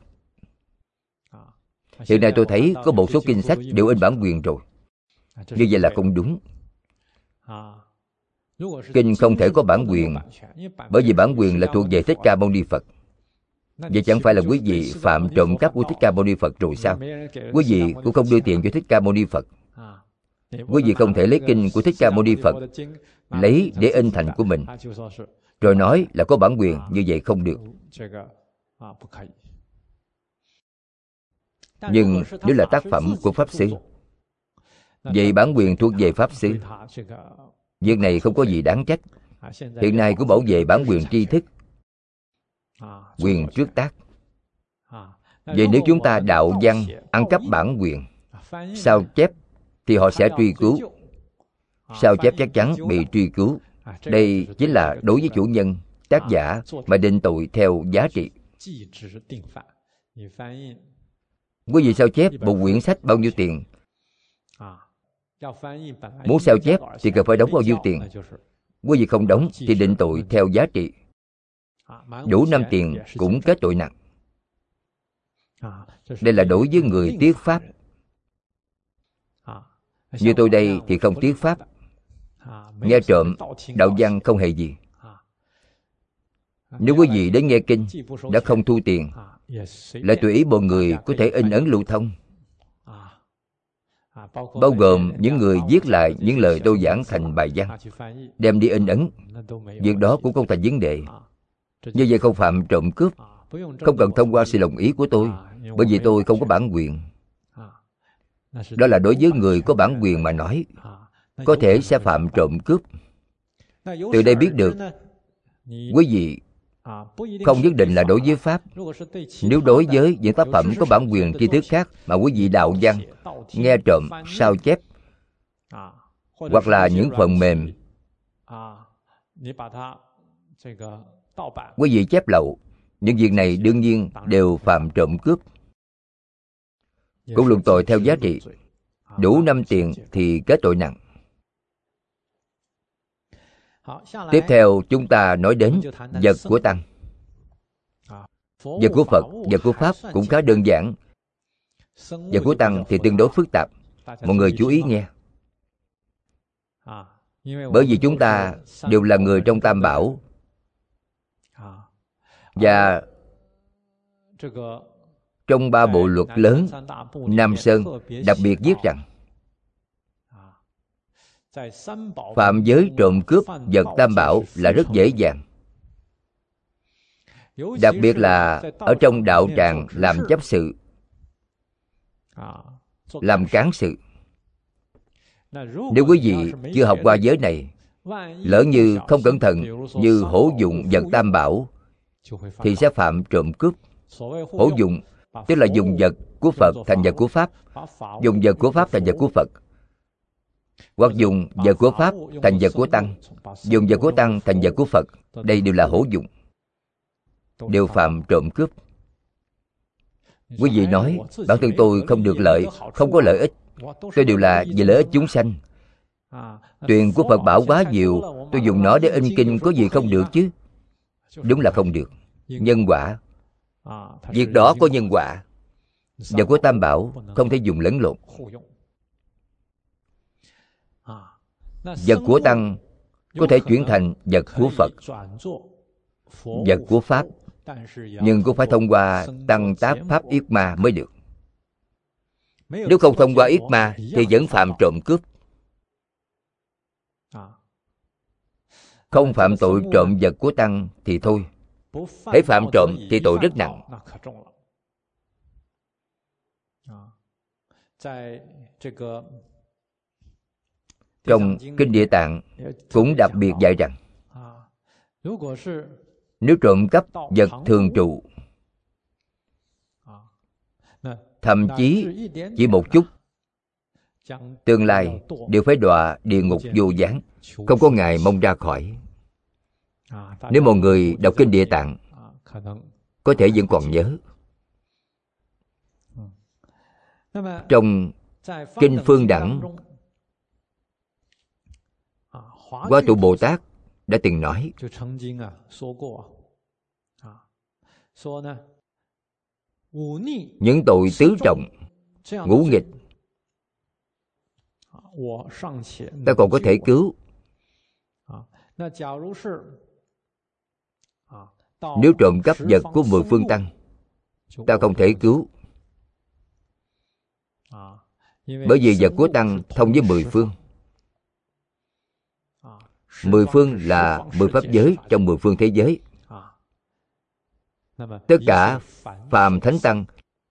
Hiện nay tôi thấy có một số kinh sách đều in bản quyền rồi, như vậy là không đúng. Kinh không thể có bản quyền, bởi vì bản quyền là thuộc về Thích Ca Mâu Ni Phật. Vậy chẳng phải là quý vị phạm trộm cắp của Thích Ca Mâu Ni Phật rồi sao? Quý vị cũng không đưa tiền cho Thích Ca Mâu Ni Phật. Quý vị không thể lấy kinh của Thích Ca Mâu Ni Phật lấy để in thành của mình, rồi nói là có bản quyền. Như vậy không được. Nhưng nếu là tác phẩm của Pháp Sư, vậy bản quyền thuộc về Pháp Sư. Việc này không có gì đáng trách. Hiện nay cũng bảo vệ bản quyền tri thức, quyền trước tác. Vậy nếu chúng ta đạo văn ăn cắp bản quyền, sao chép thì họ sẽ truy cứu. Sao chép chắc chắn bị truy cứu. Đây chính là đối với chủ nhân, tác giả mà định tội theo giá trị. Quý vị sao chép một quyển sách bao nhiêu tiền? Muốn sao chép thì cần phải đóng bao nhiêu tiền? Quý vị không đóng thì định tội theo giá trị. Đủ 5 tiền cũng kết tội nặng. Đây là đối với người tiếc pháp. Như tôi đây thì không tiếc pháp. Nghe trộm, đạo văn không hề gì. Nếu quý vị đến nghe kinh đã không thu tiền, lại tùy ý mọi người có thể in ấn lưu thông, bao gồm những người viết lại những lời tôi giảng thành bài văn, đem đi in ấn, việc đó cũng không thành vấn đề. Như vậy không phạm trộm cướp, không cần thông qua sự đồng ý của tôi, bởi vì tôi không có bản quyền. Đó là đối với người có bản quyền mà nói, có thể sẽ phạm trộm cướp. Từ đây biết được, quý vị không nhất định là đối với Pháp. Nếu đối với những tác phẩm có bản quyền tri thức khác mà quý vị đạo văn, nghe trộm, sao chép, hoặc là những phần mềm, quý vị chép lậu, những việc này đương nhiên đều phạm trộm cướp, cũng luận tội theo giá trị. Đủ 5 tiền thì kết tội nặng. Tiếp theo chúng ta nói đến vật của Tăng. Vật của Phật, vật của Pháp cũng khá đơn giản. Vật của Tăng thì tương đối phức tạp. Mọi người chú ý nghe. Bởi vì chúng ta đều là người trong Tam Bảo. Và trong 3 bộ luật lớn, Nam Sơn đặc biệt viết rằng phạm giới trộm cướp vật Tam Bảo là rất dễ dàng. Đặc biệt là ở trong đạo tràng làm chấp sự, làm cán sự. Nếu quý vị chưa học qua giới này, lỡ như không cẩn thận như hổ dụng vật Tam Bảo thì sẽ phạm trộm cướp. Hổ dụng tức là dùng vật của Phật thành vật của Pháp, dùng vật của Pháp thành vật của Phật, hoặc dùng vật của Pháp thành vật của Tăng, dùng vật của Tăng thành vật của Phật. Đây đều là hổ dụng, đều phạm trộm cướp. Quý vị nói, bản thân tôi không được lợi, không có lợi ích, tôi đều là vì lợi ích chúng sanh. Truyền của Phật bảo quá nhiều, tôi dùng nó để in kinh có gì không được chứ? Đúng là không được. Nhân quả, việc đó có nhân quả. Vật của Tam Bảo không thể dùng lẫn lộn. Vật của Tăng có thể chuyển thành vật của Phật, vật của Pháp, nhưng cũng phải thông qua Tăng Tác Pháp Yết Ma mới được. Nếu không thông qua Yết Ma thì vẫn phạm trộm cướp. Không phạm tội trộm vật của Tăng thì thôi, hễ phạm trộm thì tội rất nặng. Trong Kinh Địa Tạng cũng đặc biệt dạy rằng, nếu trộm cắp vật thường trụ, thậm chí chỉ một chút, tương lai đều phải đọa địa ngục vô gián, không có ngày mong ra khỏi. Nếu mọi người đọc Kinh Địa Tạng có thể vẫn còn nhớ. Trong Kinh Phương Đẳng, Quá Tụ Bồ Tát đã từng nói, những tội tứ trọng, ngũ nghịch, ta còn có thể cứu, Nếu trộm cắp vật của 10 phương tăng, ta không thể cứu. Bởi vì vật của tăng thông với 10 phương. 10 phương là 10 pháp giới trong 10 phương thế giới. Tất cả phàm thánh tăng,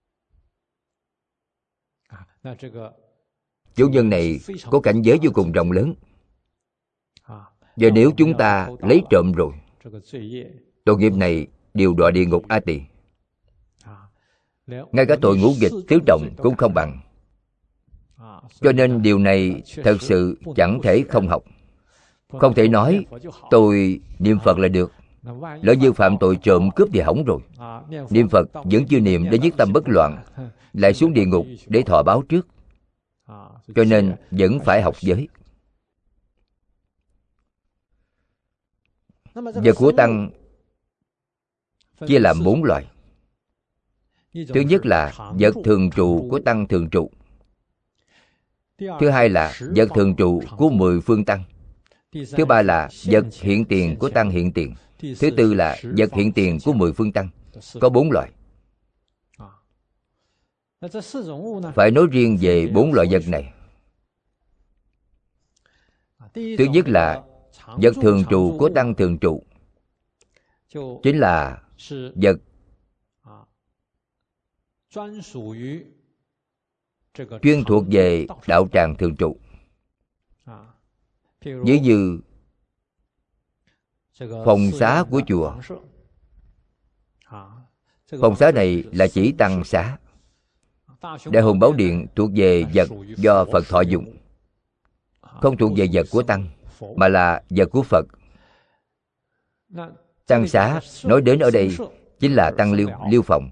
chủ nhân này có cảnh giới vô cùng rộng lớn. Và nếu chúng ta lấy trộm rồi, tội nghiệp này đều đọa địa ngục A Tỳ. Ngay cả tội ngũ nghịch tứ trọng cũng không bằng. Cho nên điều này thật sự chẳng thể không học. Không thể nói tôi niệm Phật là được. Lỡ như phạm tội trộm cướp thì hỏng rồi. Niệm Phật vẫn chưa niệm để nhất tâm bất loạn, lại xuống địa ngục để thọ báo trước. Cho nên vẫn phải học giới. Vật của tăng chia làm 4 loại. Thứ nhất là vật thường trụ của tăng thường trụ. Thứ hai là vật thường trụ của 10 phương tăng. Thứ ba là vật hiện tiền của tăng hiện tiền. Thứ tư là vật hiện tiền của 10 phương tăng. Có 4 loại. Phải nói riêng về 4 loại vật này. Thứ nhất là vật thường trụ của tăng thường trụ, chính là vật chuyên thuộc về đạo tràng thường trụ. Ví như phòng xá của chùa. Phòng xá này là chỉ tăng xá. Đại Hùng Bảo Điện thuộc về vật do Phật thọ dụng, không thuộc về vật của tăng, mà là vật của Phật. Tăng xá nói đến ở đây chính là tăng liêu phòng.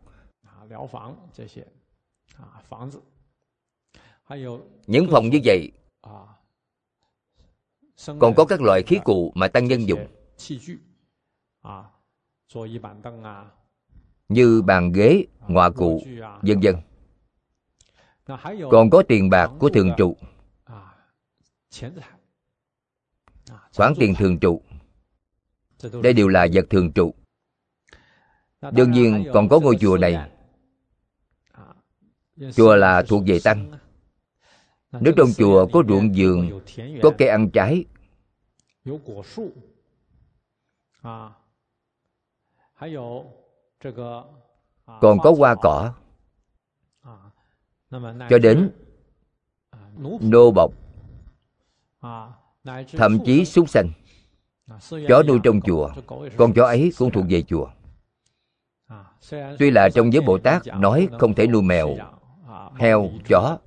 Những phòng như vậy còn có các loại khí cụ mà tăng nhân dùng, như bàn ghế, ngọa cụ, vân vân. Còn có tiền bạc của thường trụ, khoản tiền thường trụ. Đây đều là vật thường trụ. Đương nhiên còn có ngôi chùa này. Chùa là thuộc về tăng. Nếu trong chùa có ruộng vườn, có cây ăn trái, còn có hoa cỏ, cho đến nô bộc, thậm chí súc sanh, chó nuôi trong chùa, con chó ấy cũng thuộc về chùa. Tuy là trong giới Bồ Tát nói không thể nuôi mèo, heo, chó,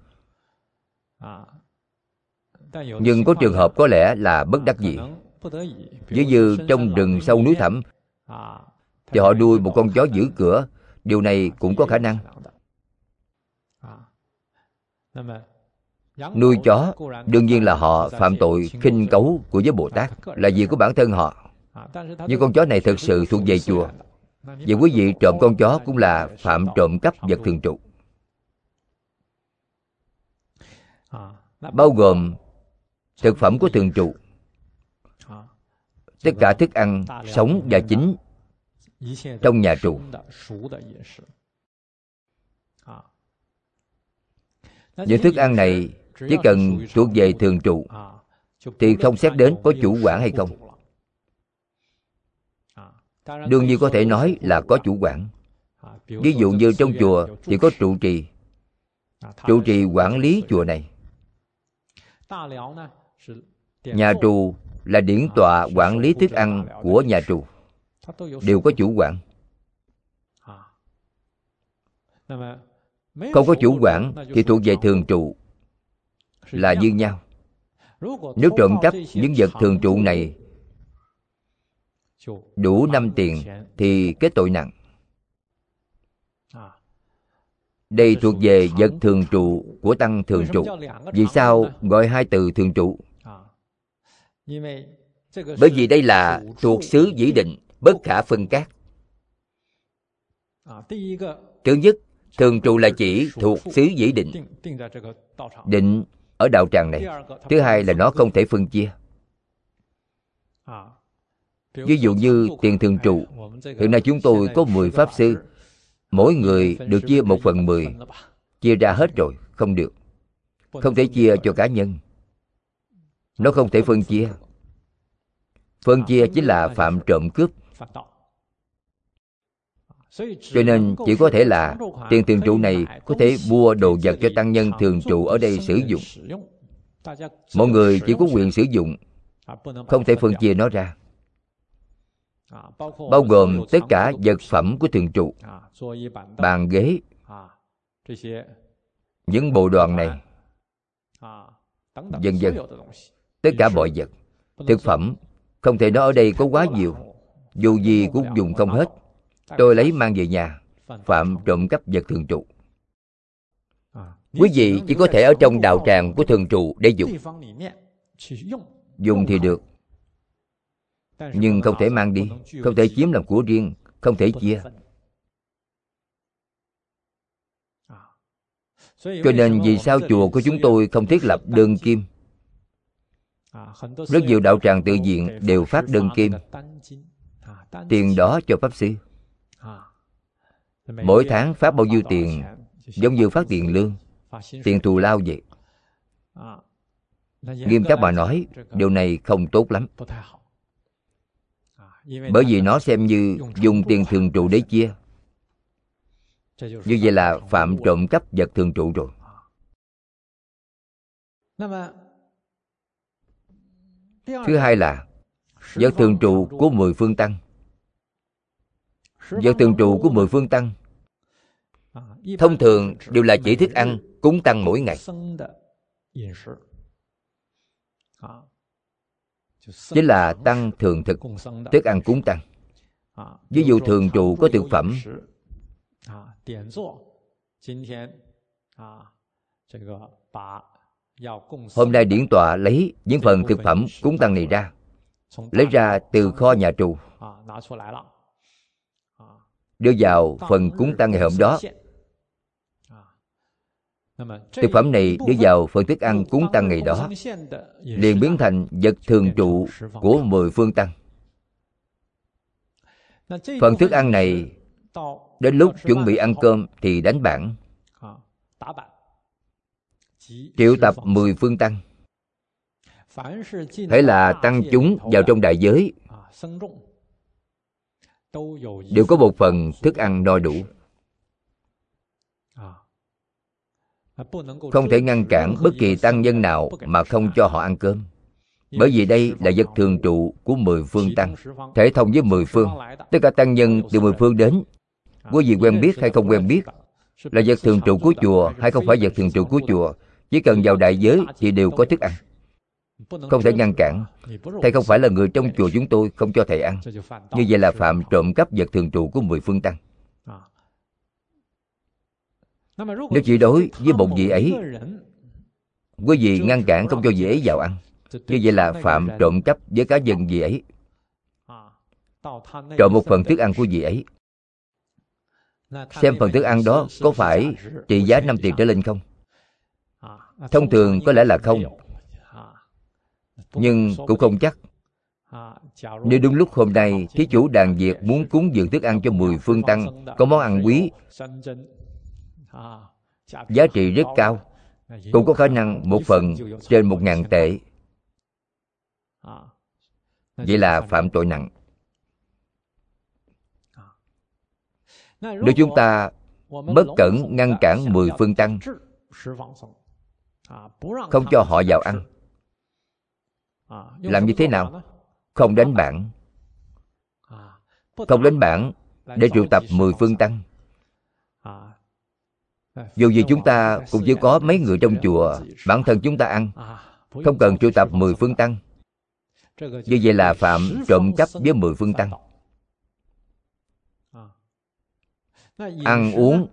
nhưng có trường hợp có lẽ là bất đắc dĩ. Ví như trong rừng sâu núi thẳm thì họ nuôi một con chó giữ cửa, điều này cũng có khả năng. Nuôi chó đương nhiên là họ phạm tội khinh cấu của giới Bồ Tát, là việc của bản thân họ. Nhưng con chó này thực sự thuộc về chùa. Vậy quý vị trộm con chó cũng là phạm trộm cắp vật thường trụ, bao gồm thực phẩm của thường trụ, tất cả thức ăn sống và chín trong nhà trụ. Những thức ăn này chỉ cần thuộc về thường trụ thì không xét đến có chủ quản hay không. Đương nhiên có thể nói là có chủ quản. Ví dụ như trong chùa thì có trụ trì. Trụ trì quản lý chùa này. Nhà trù là điển tọa quản lý thức ăn của nhà trù, đều có chủ quản. Không có chủ quản thì thuộc về thường trụ, là như nhau. Nếu trộm cắp những vật thường trụ này đủ 5 tiền thì kết tội nặng. Đây thuộc về vật thường trụ của tăng thường trụ. Vì sao gọi hai từ thường trụ? Bởi vì đây là thuộc xứ dĩ định, bất khả phân cát. Thứ nhất, thường trụ là chỉ thuộc xứ dĩ định, định ở đạo tràng này. Thứ hai là nó không thể phân chia. Ví dụ như tiền thường trụ, hiện nay chúng tôi có 10 pháp sư, mỗi người được chia 1/10, chia ra hết rồi, không được. Không thể chia cho cá nhân, nó không thể phân chia. Phân chia chính là phạm trộm cướp. Cho nên chỉ có thể là tiền thường trụ này có thể mua đồ vật cho tăng nhân thường trụ ở đây sử dụng. Mọi người chỉ có quyền sử dụng, không thể phân chia nó ra. Bao gồm tất cả vật phẩm của thường trụ, bàn ghế, những bộ đoàn này, vân vân. Tất cả mọi vật. Thực phẩm không thể nói ở đây có quá nhiều, dù gì cũng dùng không hết. Tôi lấy mang về nhà, phạm trộm cắp vật thường trụ. Quý vị chỉ có thể ở trong đạo tràng của thường trụ để dùng. Dùng thì được, nhưng không thể mang đi, không thể chiếm làm của riêng, không thể chia. Cho nên vì sao chùa của chúng tôi không thiết lập đơn kim? Rất nhiều đạo tràng tự viện đều phát đơn kim, tiền đó cho pháp sư. Mỗi tháng phát bao nhiêu tiền, giống như phát tiền lương, tiền thù lao vậy. Nghiêm khắc mà nói, điều này không tốt lắm. Bởi vì nó xem như dùng tiền thường trụ để chia. Như vậy là phạm trộm cắp vật thường trụ rồi. Thứ hai là vật thường trụ của 10 phương tăng. Vật thường trụ của 10 phương tăng thông thường đều là chỉ thức ăn cúng tăng mỗi ngày. Chính là tăng thường thực, thức ăn cúng tăng. Ví dụ thường trụ có thực phẩm, hôm nay điển tọa lấy những phần thực phẩm cúng tăng này ra, lấy ra từ kho nhà trụ, đưa vào phần cúng tăng ngày hôm đó. Thực phẩm này đưa vào phần thức ăn cúng tăng ngày đó, liền biến thành vật thường trụ của 10 phương tăng. Phần thức ăn này đến lúc chuẩn bị ăn cơm thì đánh bảng, triệu tập 10 phương tăng. Hễ là tăng chúng vào trong đại giới đều có một phần thức ăn no đủ. Không thể ngăn cản bất kỳ tăng nhân nào mà không cho họ ăn cơm. Bởi vì đây là vật thường trụ của 10 phương tăng, thể thông với 10 phương. Tất cả tăng nhân từ 10 phương đến, quý vị quen biết hay không quen biết, là vật thường trụ của chùa hay không phải vật thường trụ của chùa, chỉ cần vào đại giới thì đều có thức ăn. Không thể ngăn cản. Thầy không phải là người trong chùa chúng tôi, không cho thầy ăn. Như vậy là phạm trộm cắp vật thường trụ của 10 phương tăng. Nếu chỉ đối với một vị ấy, quý vị ngăn cản không cho vị ấy vào ăn, như vậy là phạm trộm cắp với cá nhân vị ấy, trộm một phần thức ăn của vị ấy. Xem phần thức ăn đó có phải trị giá 5 tiền trở lên không? Thông thường có lẽ là không, nhưng cũng không chắc. Nếu đúng lúc hôm nay thí chủ đàn Việt muốn cúng dường thức ăn cho 10 phương tăng, có món ăn quý, giá trị rất cao, cũng có khả năng một phần trên 1.000 tệ. Vậy là phạm tội nặng. Nếu chúng ta bất cẩn ngăn cản 10 phương tăng, không cho họ vào ăn, làm như thế nào? Không đánh bảng. Không đánh bảng để triệu tập 10 phương tăng. Dù gì chúng ta cũng chỉ có mấy người trong chùa, bản thân chúng ta ăn, không cần triệu tập 10 phương tăng. Như vậy là phạm trộm cắp với 10 phương tăng. Ăn uống,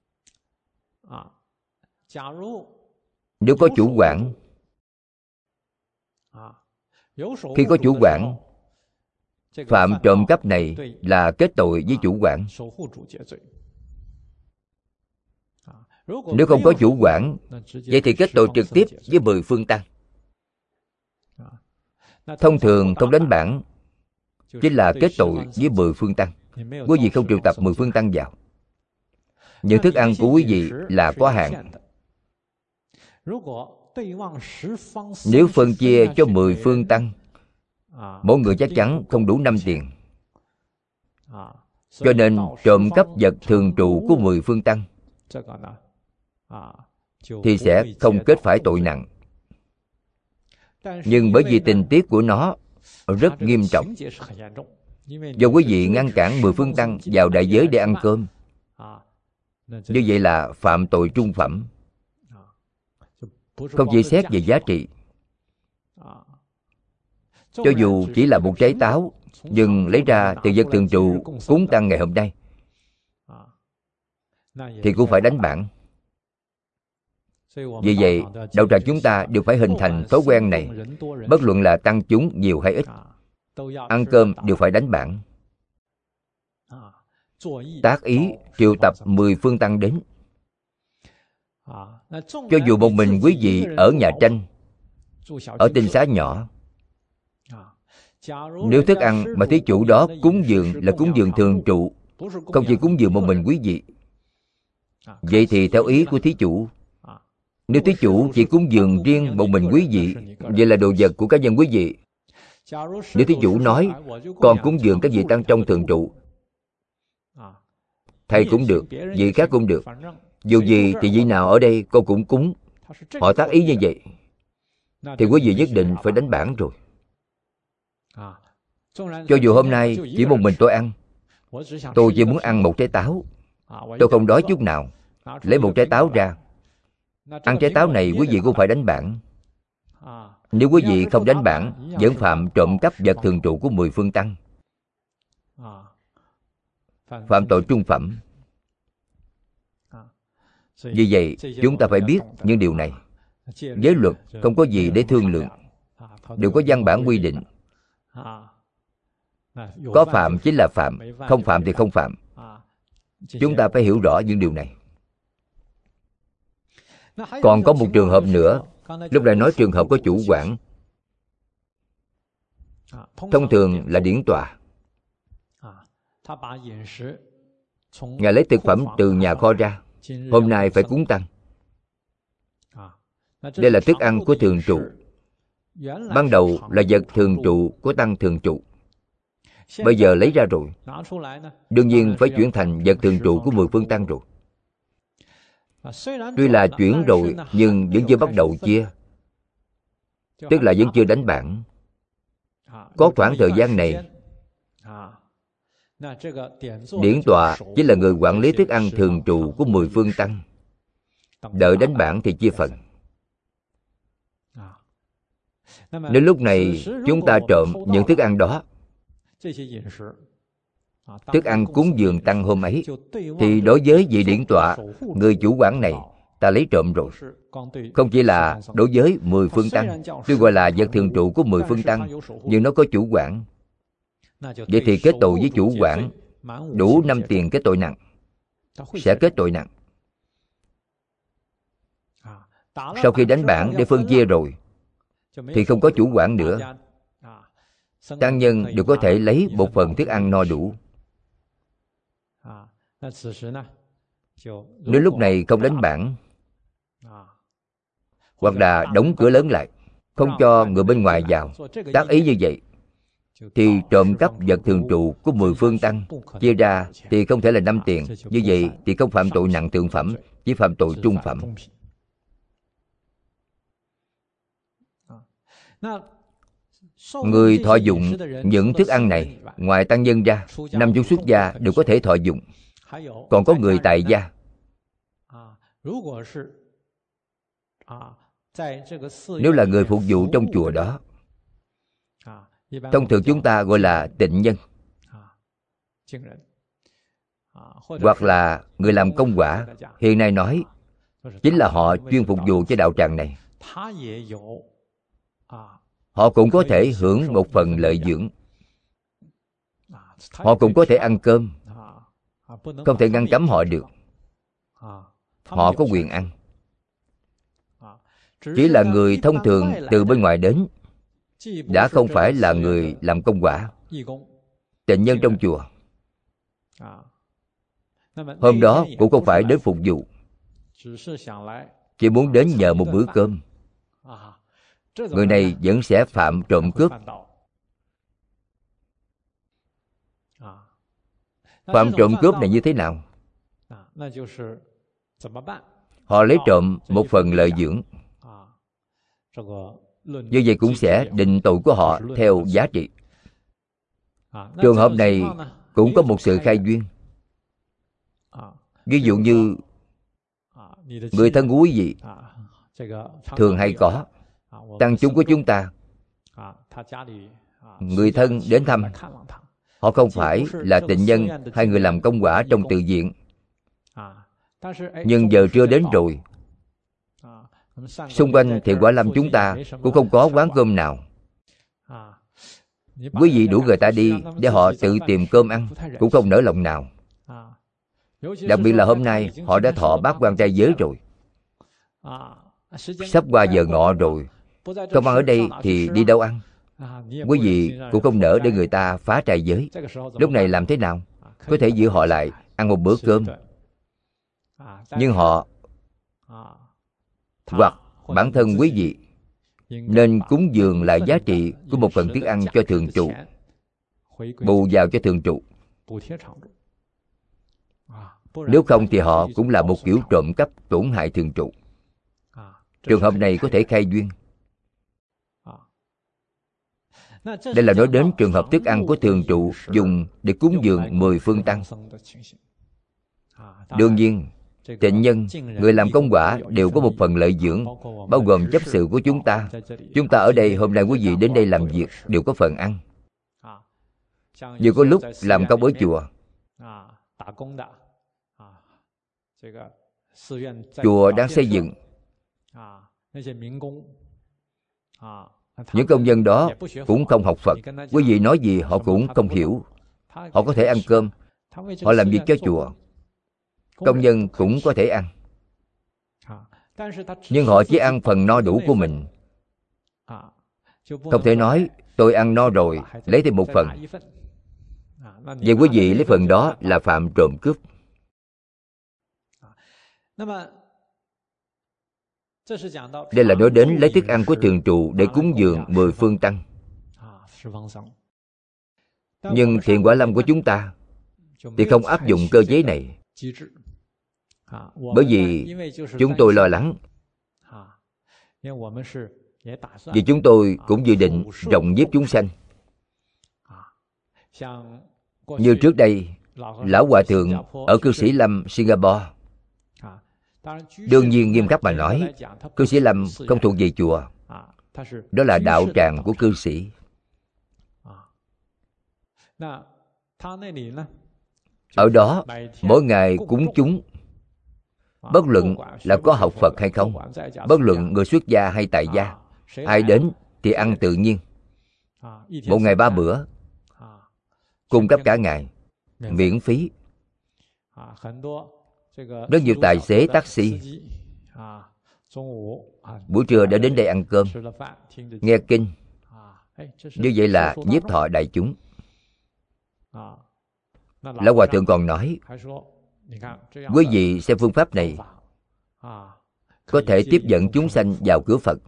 nếu có chủ quản, khi có chủ quản, phạm trộm cắp này là kết tội với chủ quản. Nếu không có chủ quản, vậy thì kết tội trực tiếp với 10 phương tăng. Thông thường không đánh bản chính là kết tội với 10 phương tăng. Quý vị không triệu tập 10 phương tăng vào. Những thức ăn của quý vị là có hạn. Nếu phân chia cho 10 phương tăng, mỗi người chắc chắn không đủ 5 tiền. Cho nên trộm cắp vật thường trụ của 10 phương tăng thì sẽ không kết phải tội nặng. Nhưng bởi vì tình tiết của nó rất nghiêm trọng, do quý vị ngăn cản 10 phương tăng vào đại giới để ăn cơm, như vậy là phạm tội trung phẩm. Không chỉ xét về giá trị, cho dù chỉ là một trái táo, nhưng lấy ra từ vật thường trụ cúng tăng ngày hôm nay thì cũng phải đánh bản. Vì vậy, đạo tràng chúng ta đều phải hình thành thói quen này. Bất luận là tăng chúng nhiều hay ít, ăn cơm đều phải đánh bản. Tác ý triệu tập 10 phương tăng đến. Cho dù một mình quý vị ở nhà tranh, ở tinh xá nhỏ, nếu thức ăn mà thí chủ đó cúng dường là cúng dường thường trụ, không chỉ cúng dường một mình quý vị, vậy thì theo ý của thí chủ. Nếu thí chủ chỉ cúng dường riêng một mình quý vị, vậy là đồ vật của cá nhân quý vị. Nếu thí chủ nói con cúng dường các vị tăng trong thường trụ, thầy cũng được, vị khác cũng được, dù gì thì vị nào ở đây con cũng cúng, họ tác ý như vậy, thì quý vị nhất định phải đánh bản rồi. Cho dù hôm nay chỉ một mình tôi ăn, tôi chỉ muốn ăn một trái táo, tôi không đói chút nào, lấy một trái táo ra, ăn trái táo này quý vị cũng phải đánh bản. Nếu quý vị không đánh bản, vẫn phạm trộm cắp vật thường trụ của 10 phương tăng, phạm tội trung phẩm. Vì vậy, chúng ta phải biết những điều này. Giới luật không có gì để thương lượng, đều có văn bản quy định. Có phạm chính là phạm, không phạm thì không phạm. Chúng ta phải hiểu rõ những điều này. Còn có một trường hợp nữa, lúc này nói trường hợp có chủ quản. Thông thường là điển tọa. Ngài lấy thực phẩm từ nhà kho ra, hôm nay phải cúng tăng. Đây là thức ăn của thường trụ. Ban đầu là vật thường trụ của tăng thường trụ, bây giờ lấy ra rồi, đương nhiên phải chuyển thành vật thường trụ của 10 phương tăng rồi. Tuy là chuyển rồi, nhưng vẫn chưa bắt đầu chia, tức là vẫn chưa đánh bản. Có khoảng thời gian này, điển tọa chính là người quản lý thức ăn thường trụ của 10 phương tăng. Đợi đánh bản thì chia phần. Nếu lúc này chúng ta trộm những thức ăn đó, thức ăn cúng dường tăng hôm ấy, thì đối với vị điển tọa, người chủ quản này, ta lấy trộm rồi. Không chỉ là đối với 10 phương tăng, tuy gọi là vật thường trụ của 10 phương tăng, nhưng nó có chủ quản. Vậy thì kết tội với chủ quản đủ 5 tiền kết tội nặng, sẽ kết tội nặng. Sau khi đánh bản để phân chia rồi, thì không có chủ quản nữa. Tăng nhân đều có thể lấy một phần thức ăn no đủ. Nếu lúc này không đánh bản, hoặc là đóng cửa lớn lại, không cho người bên ngoài vào, tác ý như vậy, thì trộm cắp vật thường trụ của 10 phương tăng, chia ra thì không thể là 5 tiền. Như vậy thì không phạm tội nặng thượng phẩm, chỉ phạm tội trung phẩm. Người thọ dụng những thức ăn này, ngoài tăng nhân ra, nam chúng xuất gia đều có thể thọ dụng. Còn có người tại gia. Nếu là người phục vụ trong chùa đó, thông thường chúng ta gọi là tịnh nhân, hoặc là người làm công quả. Hiện nay nói chính là họ chuyên phục vụ cho đạo tràng này. Họ cũng có thể hưởng một phần lợi dưỡng, họ cũng có thể ăn cơm, không thể ngăn cấm họ được. Họ có quyền ăn. Chỉ là người thông thường từ bên ngoài đến, đã không phải là người làm công quả, tịnh nhân trong chùa. Hôm đó cũng không phải đến phục vụ, chỉ muốn đến nhờ một bữa cơm. Người này vẫn sẽ phạm trộm cướp. Phạm trộm cướp này như thế nào? Họ lấy trộm một phần lợi dưỡng. Như vậy cũng sẽ định tội của họ theo giá trị. Trường hợp này cũng có một sự khai duyên. Ví dụ như người thân của quý vị thường hay có. Tăng chúng của chúng ta, người thân đến thăm, họ không phải là tịnh nhân hay người làm công quả trong tự viện, nhưng giờ trưa đến rồi, xung quanh Thiện Quả Lâm chúng ta cũng không có quán cơm nào. Quý vị đuổi người ta đi để họ tự tìm cơm ăn cũng không nỡ lòng nào. Đặc biệt là hôm nay họ đã thọ bát quan trai giới rồi, sắp qua giờ ngọ rồi, không ăn ở đây thì đi đâu ăn? Quý vị cũng không nỡ để người ta phá trai giới. Lúc này làm thế nào? Có thể giữ họ lại ăn một bữa cơm, nhưng họ hoặc bản thân quý vị nên cúng dường lại giá trị của một phần thức ăn cho thường trụ, bù vào cho thường trụ. Nếu không thì họ cũng là một kiểu trộm cắp tổn hại thường trụ. Trường hợp này có thể khai duyên. Đây là nói đến trường hợp thức ăn của thường trụ dùng để cúng dường 10 phương tăng. Đương nhiên, tịnh nhân, người làm công quả đều có một phần lợi dưỡng, bao gồm chấp sự của chúng ta. Chúng ta ở đây, hôm nay quý vị đến đây làm việc đều có phần ăn. Vừa có lúc làm công ở chùa, chùa đang xây dựng, những công nhân đó cũng không học Phật. Quý vị nói gì họ cũng không hiểu. Họ có thể ăn cơm, họ làm việc cho chùa, công nhân cũng có thể ăn, nhưng họ chỉ ăn phần no đủ của mình. Không thể nói tôi ăn no rồi, lấy thêm một phần. Vậy quý vị lấy phần đó là phạm trộm cướp. Đây là nói đến lấy thức ăn của thường trụ để cúng dường 10 phương tăng. Nhưng Thiện Quả Lâm của chúng ta thì không áp dụng cơ chế này. Bởi vì chúng tôi lo lắng, vì chúng tôi cũng dự định rộng nhiếp chúng sanh. Như trước đây, Lão Hòa Thượng ở cư sĩ Lâm, Singapore, đương nhiên nghiêm khắc mà nói, cư sĩ Lâm không thuộc về chùa. Đó là đạo tràng của cư sĩ. Ở đó, mỗi ngày cúng chúng, bất luận là có học Phật hay không, bất luận người xuất gia hay tại gia, ai đến thì ăn tự nhiên. Một ngày 3 bữa, cung cấp cả ngày, miễn phí. Rất nhiều tài xế taxi buổi trưa đã đến đây ăn cơm, nghe kinh. Như vậy là nhiếp thọ đại chúng. Lão Hòa Thượng còn nói, quý vị xem phương pháp này có thể tiếp dẫn chúng sanh vào cửa Phật.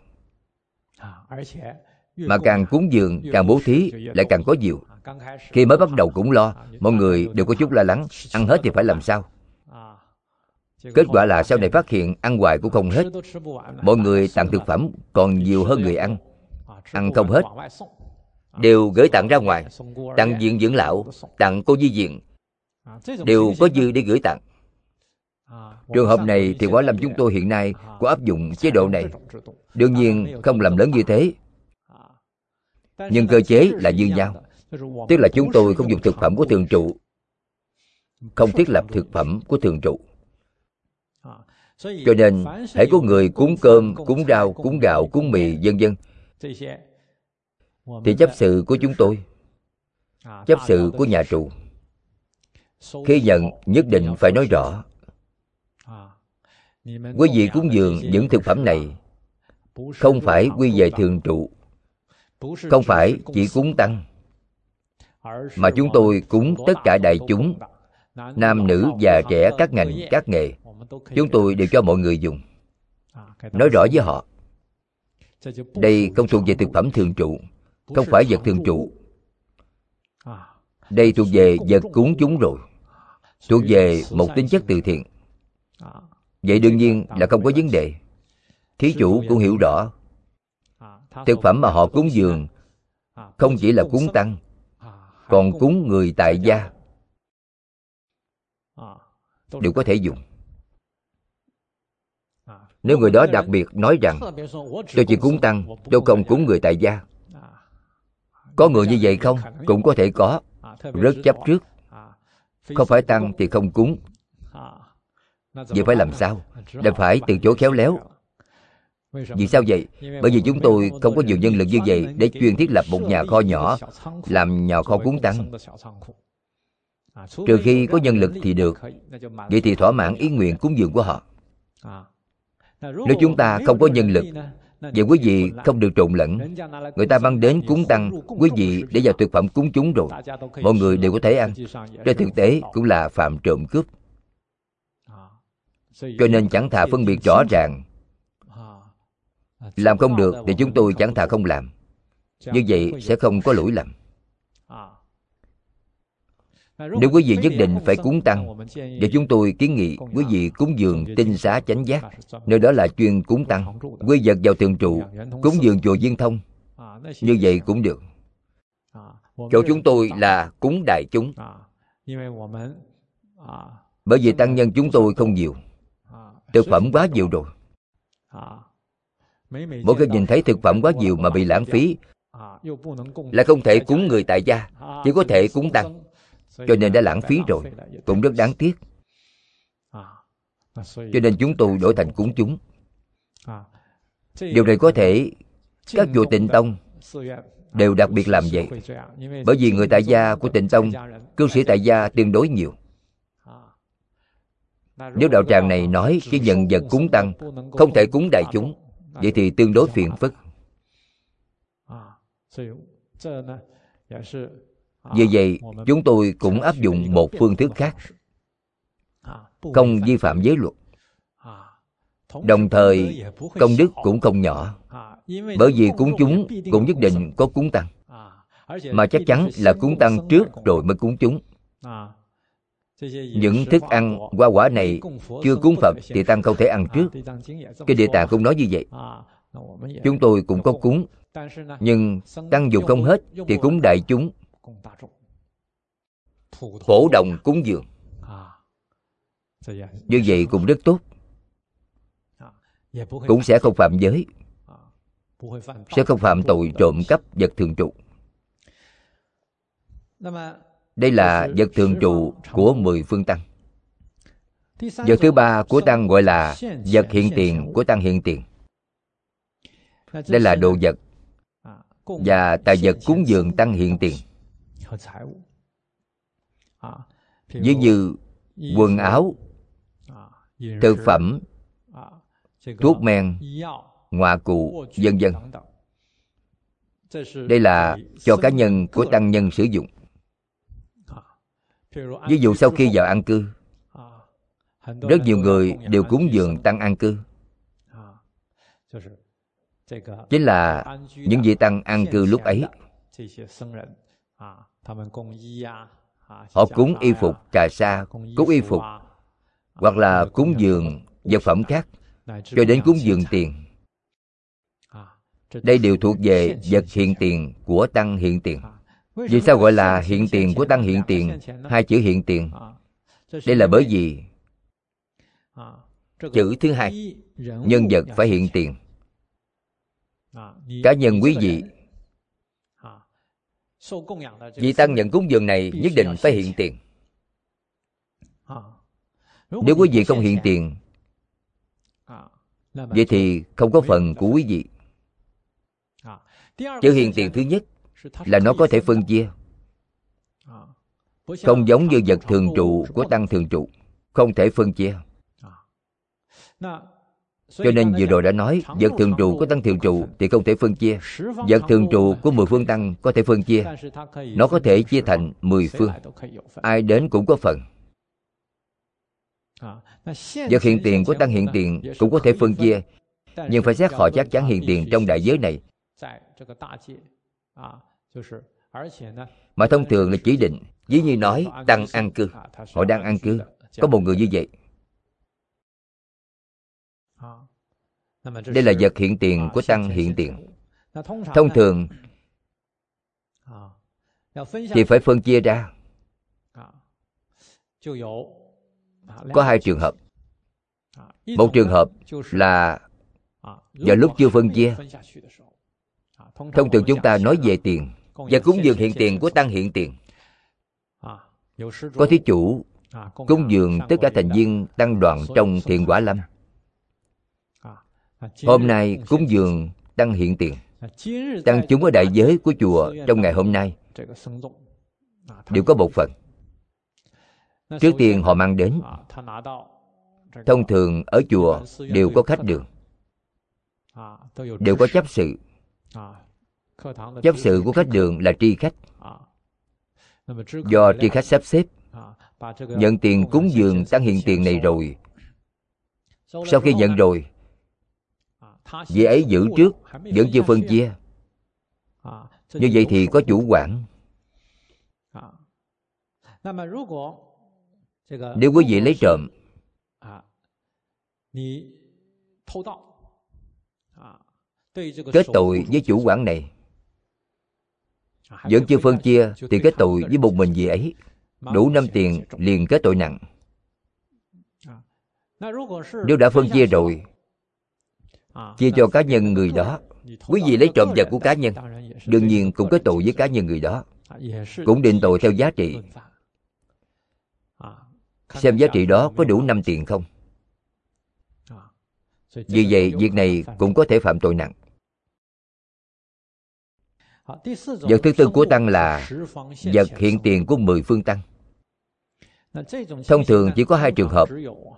Mà càng cúng dường, càng bố thí lại càng có nhiều. Khi mới bắt đầu cũng lo, mọi người đều có chút lo lắng, ăn hết thì phải làm sao? Kết quả là sau này phát hiện ăn hoài cũng không hết. Mọi người tặng thực phẩm còn nhiều hơn người ăn. Ăn không hết, đều gửi tặng ra ngoài, tặng viện dưỡng lão, tặng cô nhi viện, đều có dư để gửi tặng. Trường hợp này thì Quả Lâm chúng tôi hiện nay có áp dụng chế độ này. Đương nhiên không làm lớn như thế, nhưng cơ chế là như nhau. Tức là chúng tôi không dùng thực phẩm của thường trụ, không thiết lập thực phẩm của thường trụ. Cho nên hễ có người cúng cơm, cúng rau, cúng gạo, cúng mì, vân vân, thì chấp sự của chúng tôi, chấp sự của nhà trụ, khi nhận nhất định phải nói rõ, quý vị cúng dường những thực phẩm này không phải quy về thường trụ, không phải chỉ cúng tăng, mà chúng tôi cúng tất cả đại chúng, nam nữ già trẻ, các ngành các nghề, chúng tôi đều cho mọi người dùng. Nói rõ với họ, đây không thuộc về thực phẩm thường trụ, không phải vật thường trụ. Đây thuộc về vật cúng chúng rồi, thuộc về một tính chất từ thiện. Vậy đương nhiên là không có vấn đề. Thí chủ cũng hiểu rõ, thực phẩm mà họ cúng dường không chỉ là cúng tăng, còn cúng người tại gia đều có thể dùng. Nếu người đó đặc biệt nói rằng tôi chỉ cúng tăng, tôi không cúng người tại gia, có người như vậy không? Cũng có thể có, rất chấp trước, không phải tăng thì không cúng. Vậy phải làm sao? Là phải từ chối khéo léo. Vì sao vậy? Bởi vì chúng tôi không có nhiều nhân lực như vậy để chuyên thiết lập một nhà kho nhỏ làm nhà kho cúng tăng. Trừ khi có nhân lực thì được. Vậy thì thỏa mãn ý nguyện cúng dường của họ. Nếu chúng ta không có nhân lực, vậy quý vị không được trộn lẫn. Người ta mang đến cúng tăng, quý vị để vào thực phẩm cúng chúng rồi, mọi người đều có thể ăn. Trên thực tế cũng là phạm trộm cướp. Cho nên chẳng thà phân biệt rõ ràng. Làm không được thì chúng tôi chẳng thà không làm. Như vậy sẽ không có lỗi lầm. Nếu quý vị nhất định phải cúng tăng, vậy chúng tôi kiến nghị quý vị cúng dường tinh xá chánh giác, nơi đó là chuyên cúng tăng. Quy vật vào thường trụ, cúng dường chùa Viên Thông, như vậy cũng được. Chỗ chúng tôi là cúng đại chúng, bởi vì tăng nhân chúng tôi không nhiều, thực phẩm quá nhiều rồi. Mỗi khi nhìn thấy thực phẩm quá nhiều mà bị lãng phí, là không thể cúng người tại gia, chỉ có thể cúng tăng, cho nên đã lãng phí rồi, cũng rất đáng tiếc. Cho nên chúng tôi đổi thành cúng chúng. Điều này có thể các chùa Tịnh Tông đều đặc biệt làm vậy, bởi vì người tại gia của Tịnh Tông, cư sĩ tại gia tương đối nhiều. Nếu đạo tràng này nói chỉ nhận vật cúng tăng, không thể cúng đại chúng, vậy thì tương đối phiền phức. Vì vậy, chúng tôi cũng áp dụng một phương thức khác, không vi phạm giới luật. Đồng thời, công đức cũng không nhỏ, bởi vì cúng chúng cũng nhất định có cúng tăng, mà chắc chắn là cúng tăng trước rồi mới cúng chúng. Những thức ăn hoa quả này chưa cúng Phật thì tăng không thể ăn trước. Cái Địa Tạng cũng nói như vậy. Chúng tôi cũng có cúng, nhưng tăng dùng không hết thì cúng đại chúng, phổ đồng cúng dường. Như vậy cũng rất tốt, cũng sẽ không phạm giới, sẽ không phạm tội trộm cắp vật thường trụ. Đây là vật thường trụ của 10 phương tăng. Vật thứ ba của tăng gọi là vật hiện tiền của tăng hiện tiền. Đây là đồ vật và tài vật cúng dường tăng hiện tiền. Ví như quần áo, thực phẩm, thuốc men, ngoại cụ, vân vân. Đây là cho cá nhân của tăng nhân sử dụng. Ví dụ sau khi vào an cư, rất nhiều người đều cúng dường tăng an cư. Chính là những vị tăng an cư lúc ấy. Họ cúng y phục, trà sa, cúng y phục, hoặc là cúng dường vật phẩm khác, cho đến cúng dường tiền. Đây đều thuộc về vật hiện tiền của tăng hiện tiền. Vì sao gọi là hiện tiền của tăng hiện tiền? Hai chữ hiện tiền, đây là bởi vì chữ thứ hai, nhân vật phải hiện tiền. Cá nhân quý vị, vị tăng nhận cúng dường này nhất định phải hiện tiền. Nếu quý vị không hiện tiền, vậy thì không có phần của quý vị. Chữ hiện tiền thứ nhất là nó có thể phân chia, không giống như vật thường trụ của tăng thường trụ, không thể phân chia. Cho nên vừa rồi đã nói, vật thường trụ của tăng thường trụ thì không thể phân chia. Vật thường trụ của 10 phương tăng có thể phân chia. Nó có thể chia thành 10 phương. Ai đến cũng có phần. Vật hiện tiền của tăng hiện tiền cũng có thể phân chia, nhưng phải xét họ chắc chắn hiện tiền trong đại giới này. Mà thông thường là chỉ định. Ví như nói tăng an cư, họ đang an cư, có một người như vậy. Đây là vật hiện tiền của tăng hiện tiền. Thông thường thì phải phân chia ra. Có 2 trường hợp. Một trường hợp là vào lúc chưa phân chia. Thông thường chúng ta nói về tiền và cúng dường hiện tiền của tăng hiện tiền. Có thí chủ cúng dường tất cả thành viên tăng đoàn trong Thiện Quả Lâm. Hôm nay cúng dường tăng hiện tiền. Tăng chúng ở đại giới của chùa trong ngày hôm nay đều có một phần. Trước tiên họ mang đến. Thông thường ở chùa đều có khách đường, đều có chấp sự. Chấp sự của khách đường là tri khách. Do tri khách sắp xếp, nhận tiền cúng dường tăng hiện tiền này rồi. Sau khi nhận rồi, vị ấy giữ trước, vẫn chưa phân chia. Như vậy thì có chủ quản. Nếu quý vị lấy trộm, kết tội với chủ quản này, vẫn chưa phân chia thì kết tội với một mình vị ấy. Đủ 5 tiền liền kết tội nặng. Nếu đã phân chia rồi, chia cho cá nhân người đó, quý vị lấy trộm vật của cá nhân, đương nhiên cũng kết tội với cá nhân người đó, cũng định tội theo giá trị. Xem giá trị đó có đủ 5 tiền không. Vì vậy việc này cũng có thể phạm tội nặng. Vật thứ tư của tăng là vật hiện tiền của 10 phương tăng. Thông thường chỉ có 2 trường hợp.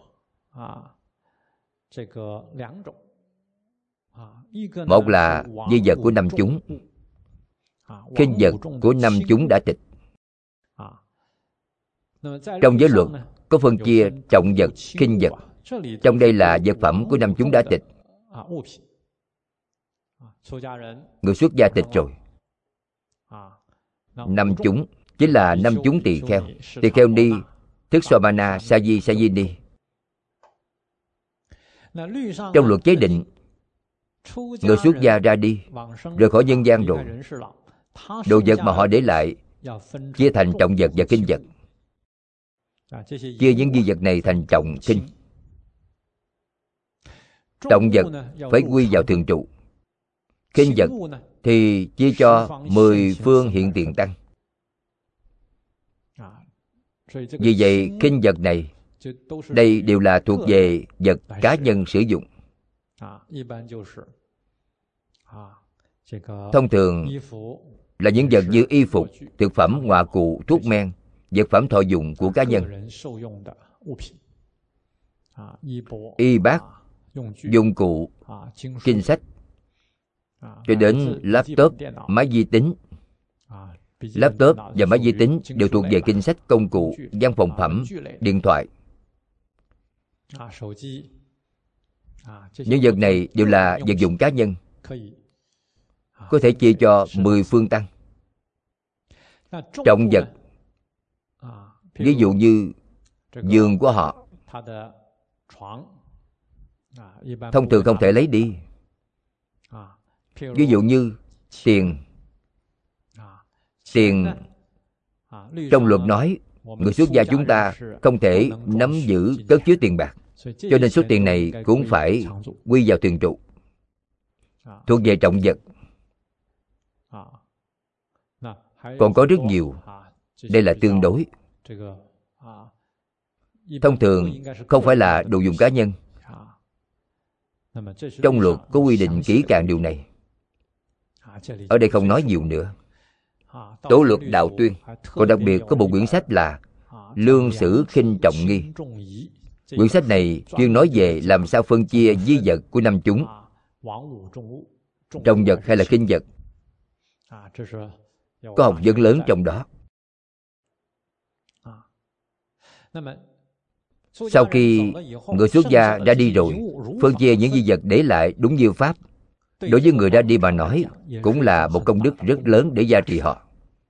Một là di vật của 5 chúng, khinh vật của 5 chúng đã tịch. Trong giới luật có phân chia trọng vật, khinh vật. Trong đây là vật phẩm của 5 chúng đã tịch. Người xuất gia tịch rồi. 5 chúng chính là 5 chúng tỳ kheo. Tỳ kheo ni, Thức Swamana, Sa-di, Sa-di-ni. Trong luật chế định, người xuất gia ra đi, rời khỏi nhân gian rồi, đồ vật mà họ để lại chia thành trọng vật và khinh vật. Chia những di vật này thành trọng, khinh. Trọng vật phải quy vào thường trụ. Khinh vật thì chia cho 10 phương hiện tiền tăng. Vì vậy khinh vật này, đây đều là thuộc về vật cá nhân sử dụng. Thông thường là những vật như y phục, thực phẩm, ngoại cụ, thuốc men, vật phẩm thọ dụng của cá nhân. Y bát, dụng cụ, kinh sách, cho đến laptop, máy vi tính. Laptop và máy vi tính đều thuộc về kinh sách, công cụ, văn phòng phẩm, điện thoại. Những vật này đều là vật dụng cá nhân, có thể chia cho 10 phương tăng. Trọng vật, ví dụ như giường của họ, thông thường không thể lấy đi. Ví dụ như tiền. Tiền, trong luật nói, người xuất gia chúng ta không thể nắm giữ cất chứa tiền bạc, cho nên số tiền này cũng phải quy vào thường trụ, thuộc về trọng vật. Còn có rất nhiều, đây là tương đối. Thông thường không phải là đồ dùng cá nhân. Trong luật có quy định kỹ càng điều này. Ở đây không nói nhiều nữa. Tổ luật đạo tuyên còn đặc biệt có một quyển sách là Lương Sử Khinh Trọng Nghi. Quyển sách này chuyên nói về làm sao phân chia di vật của năm chúng, trọng vật hay là khinh vật. Có học vấn lớn trong đó. Sau khi người xuất gia ra đi rồi, phân chia những di vật để lại đúng như Pháp, đối với người ra đi mà nói cũng là một công đức rất lớn để gia trì họ.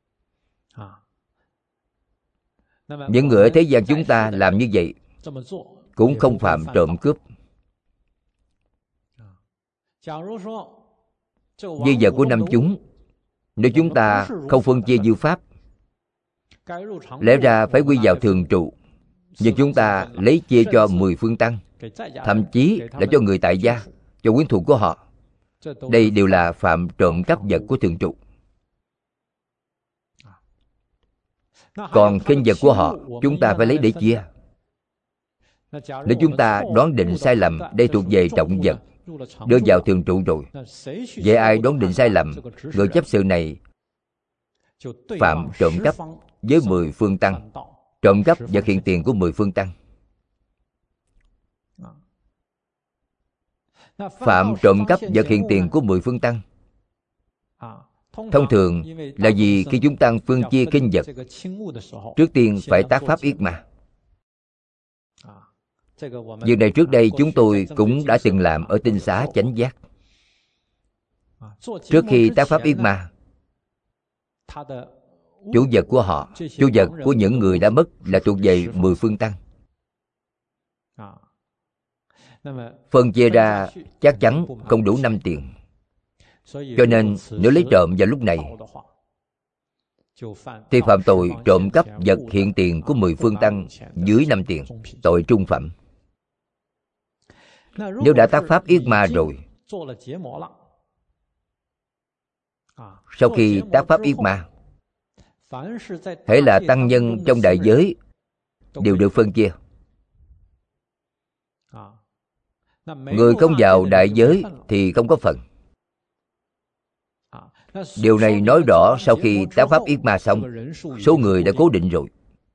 Những người ở thế gian chúng ta làm như vậy cũng không phạm trộm cướp. Di vật của năm chúng, nếu chúng ta không phân chia như Pháp, lẽ ra phải quy vào thường trụ, nhưng chúng ta lấy chia cho 10 phương tăng, thậm chí là cho người tại gia, cho quyến thuộc của họ. Đây đều là phạm trộm cắp vật của thường trụ. Còn khinh vật của họ, chúng ta phải lấy để chia. Nếu chúng ta đoán định sai lầm, đây thuộc về trọng vật, đưa vào thường trụ rồi, vậy ai đoán định sai lầm, người chấp sự này phạm trộm cắp với 10 phương tăng, trộm cắp vật hiện tiền của 10 phương tăng. Phạm trộm cắp vật hiện tiền của 10 phương tăng, thông thường là vì khi chúng ta phân chia khinh vật, trước tiên phải tác pháp yết ma. Việc này trước đây chúng tôi cũng đã từng làm ở tinh xá Chánh Giác. Trước khi tác pháp yết ma, chủ vật của họ, chủ vật của những người đã mất là thuộc về 10 phương tăng. Phân chia ra chắc chắn không đủ 5 tiền. Cho nên nếu lấy trộm vào lúc này thì phạm tội trộm cắp vật hiện tiền của 10 phương tăng dưới 5 tiền, tội trung phẩm. Nếu đã tác pháp yết ma rồi, sau khi tác pháp yết ma, hễ là tăng nhân trong đại giới đều được phân chia. Người không vào đại giới thì không có phần. Điều này nói rõ sau khi tác pháp yết ma xong, số người đã cố định rồi.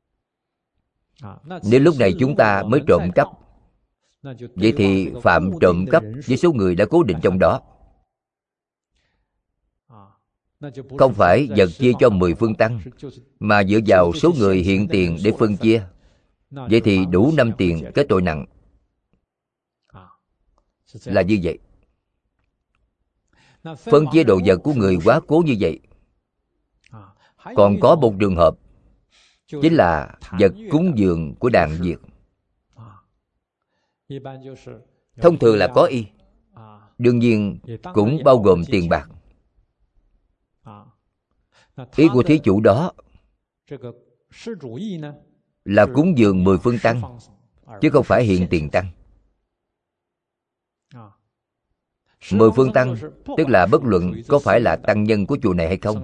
Nếu lúc này chúng ta mới trộm cắp, vậy thì phạm trộm cắp với số người đã cố định trong đó. Không phải vật chia cho 10 phương tăng, mà dựa vào số người hiện tiền để phân chia. Vậy thì đủ 5 tiền cái tội nặng. Là như vậy. Phân chia đồ vật của người quá cố như vậy. Còn có một trường hợp, chính là vật cúng dường của đàn Việt. Thông thường là có y, đương nhiên cũng bao gồm tiền bạc. Ý của thí chủ đó là cúng dường 10 phương tăng, chứ không phải hiện tiền tăng. 10 phương tăng tức là bất luận có phải là tăng nhân của chùa này hay không,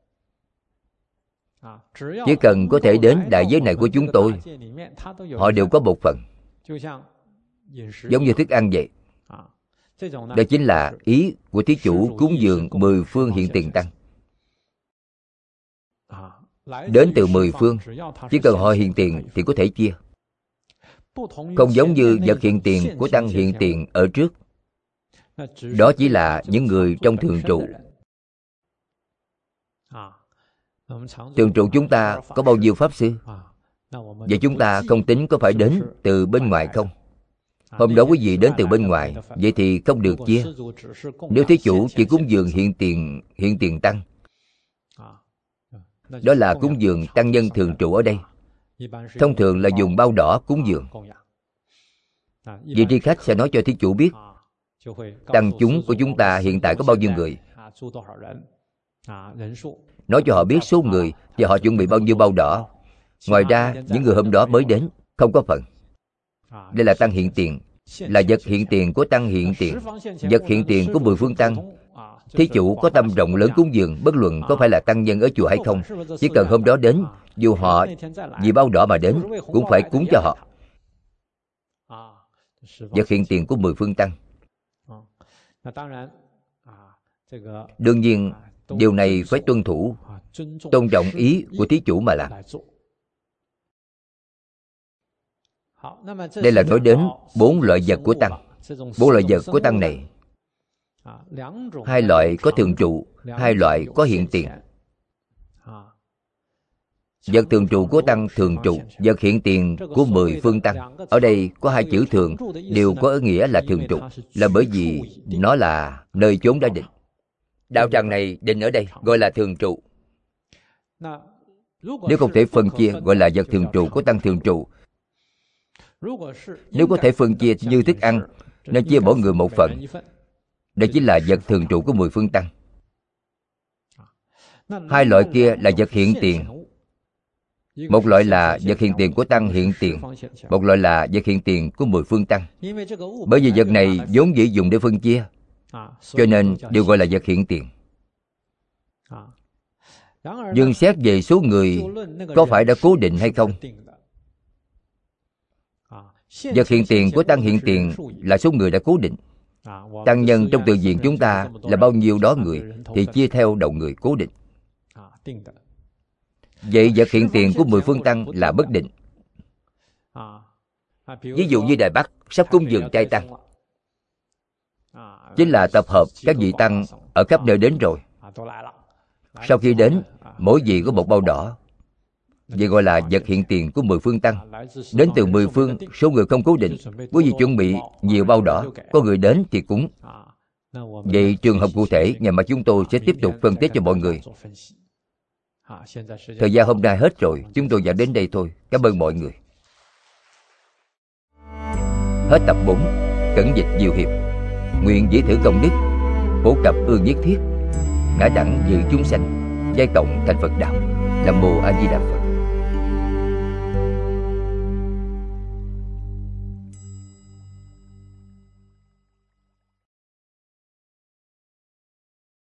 chỉ cần có thể đến đại giới này của chúng tôi, họ đều có một phần. Giống như thức ăn vậy. Đó chính là ý của thí chủ cúng dường 10 phương hiện tiền tăng. Đến từ 10 phương, chỉ cần họ hiện tiền thì có thể chia. Không giống như vật hiện tiền của tăng hiện tiền ở trước. Đó chỉ là những người trong thường trụ. Thường trụ chúng ta có bao nhiêu pháp sư? Vậy chúng ta không tính có phải đến từ bên ngoài không? Hôm đó quý vị đến từ bên ngoài, vậy thì không được chia. Nếu thí chủ chỉ cúng dường hiện tiền tăng, đó là cúng dường tăng nhân thường trụ ở đây. Thông thường là dùng bao đỏ cúng dường. Vị tri khách sẽ nói cho thí chủ biết tăng chúng của chúng ta hiện tại có bao nhiêu người, nói cho họ biết số người và họ chuẩn bị bao nhiêu bao đỏ. Ngoài ra những người hôm đó mới đến không có phần. Đây là tăng hiện tiền, là vật hiện tiền của tăng hiện tiền, vật hiện tiền của 10 phương tăng. Thí chủ có tâm rộng lớn cúng dường, bất luận có phải là tăng nhân ở chùa hay không, chỉ cần hôm đó đến, dù họ vì bao đỏ mà đến, cũng phải cúng cho họ vật hiện tiền của 10 phương tăng. Đương nhiên điều này phải tuân thủ, tôn trọng ý của thí chủ mà làm. Đây là nói đến 4 loại vật của Tăng. 4 loại vật của Tăng này, 2 loại có thường trụ, 2 loại có hiện tiền. Vật thường trụ của Tăng thường trụ, vật hiện tiền của 10 phương Tăng. Ở đây có 2 chữ thường đều có ý nghĩa là thường trụ, là bởi vì nó là nơi chốn đã định. Đạo tràng này định ở đây gọi là thường trụ. Nếu không thể phân chia gọi là vật thường trụ của Tăng thường trụ. Nếu có thể phân chia như thức ăn, nên chia mỗi người một phần. Đó chính là vật thường trụ của 10 phương Tăng. 2 loại kia là vật hiện tiền. Một loại là vật hiện tiền của Tăng hiện tiền, một loại là vật hiện tiền của 10 phương Tăng. Bởi vì vật này vốn dĩ dùng để phân chia, cho nên đều gọi là vật hiện tiền. Nhưng xét về số người, có phải đã cố định hay không? Vật hiện tiền của Tăng hiện tiền là số người đã cố định. Tăng nhân trong tự viện chúng ta là bao nhiêu đó người thì chia theo đầu người cố định. Vậy vật hiện tiền của 10 phương Tăng là bất định. Ví dụ như Đài Bắc sắp cúng dường trai Tăng, chính là tập hợp các vị Tăng ở khắp nơi đến rồi. Sau khi đến, mỗi vị có một bao đỏ. Vậy gọi là vật hiện tiền của 10 phương Tăng. Đến từ 10 phương, số người không cố định. Quý vị chuẩn bị nhiều bao đỏ, có người đến thì cúng. Vậy trường hợp cụ thể, nhà mà chúng tôi sẽ tiếp tục phân tích cho mọi người. Thời gian hôm nay hết rồi, chúng tôi đã đến đây thôi. Cảm ơn mọi người. Hết tập 4. Cẩn dịch diệu hiệp. Nguyện dĩ thử công đức, phổ cập ương nhất thiết, ngã đẳng dự chúng sanh, giai cộng thành Phật đạo. Nam mô A Di Đà Phật.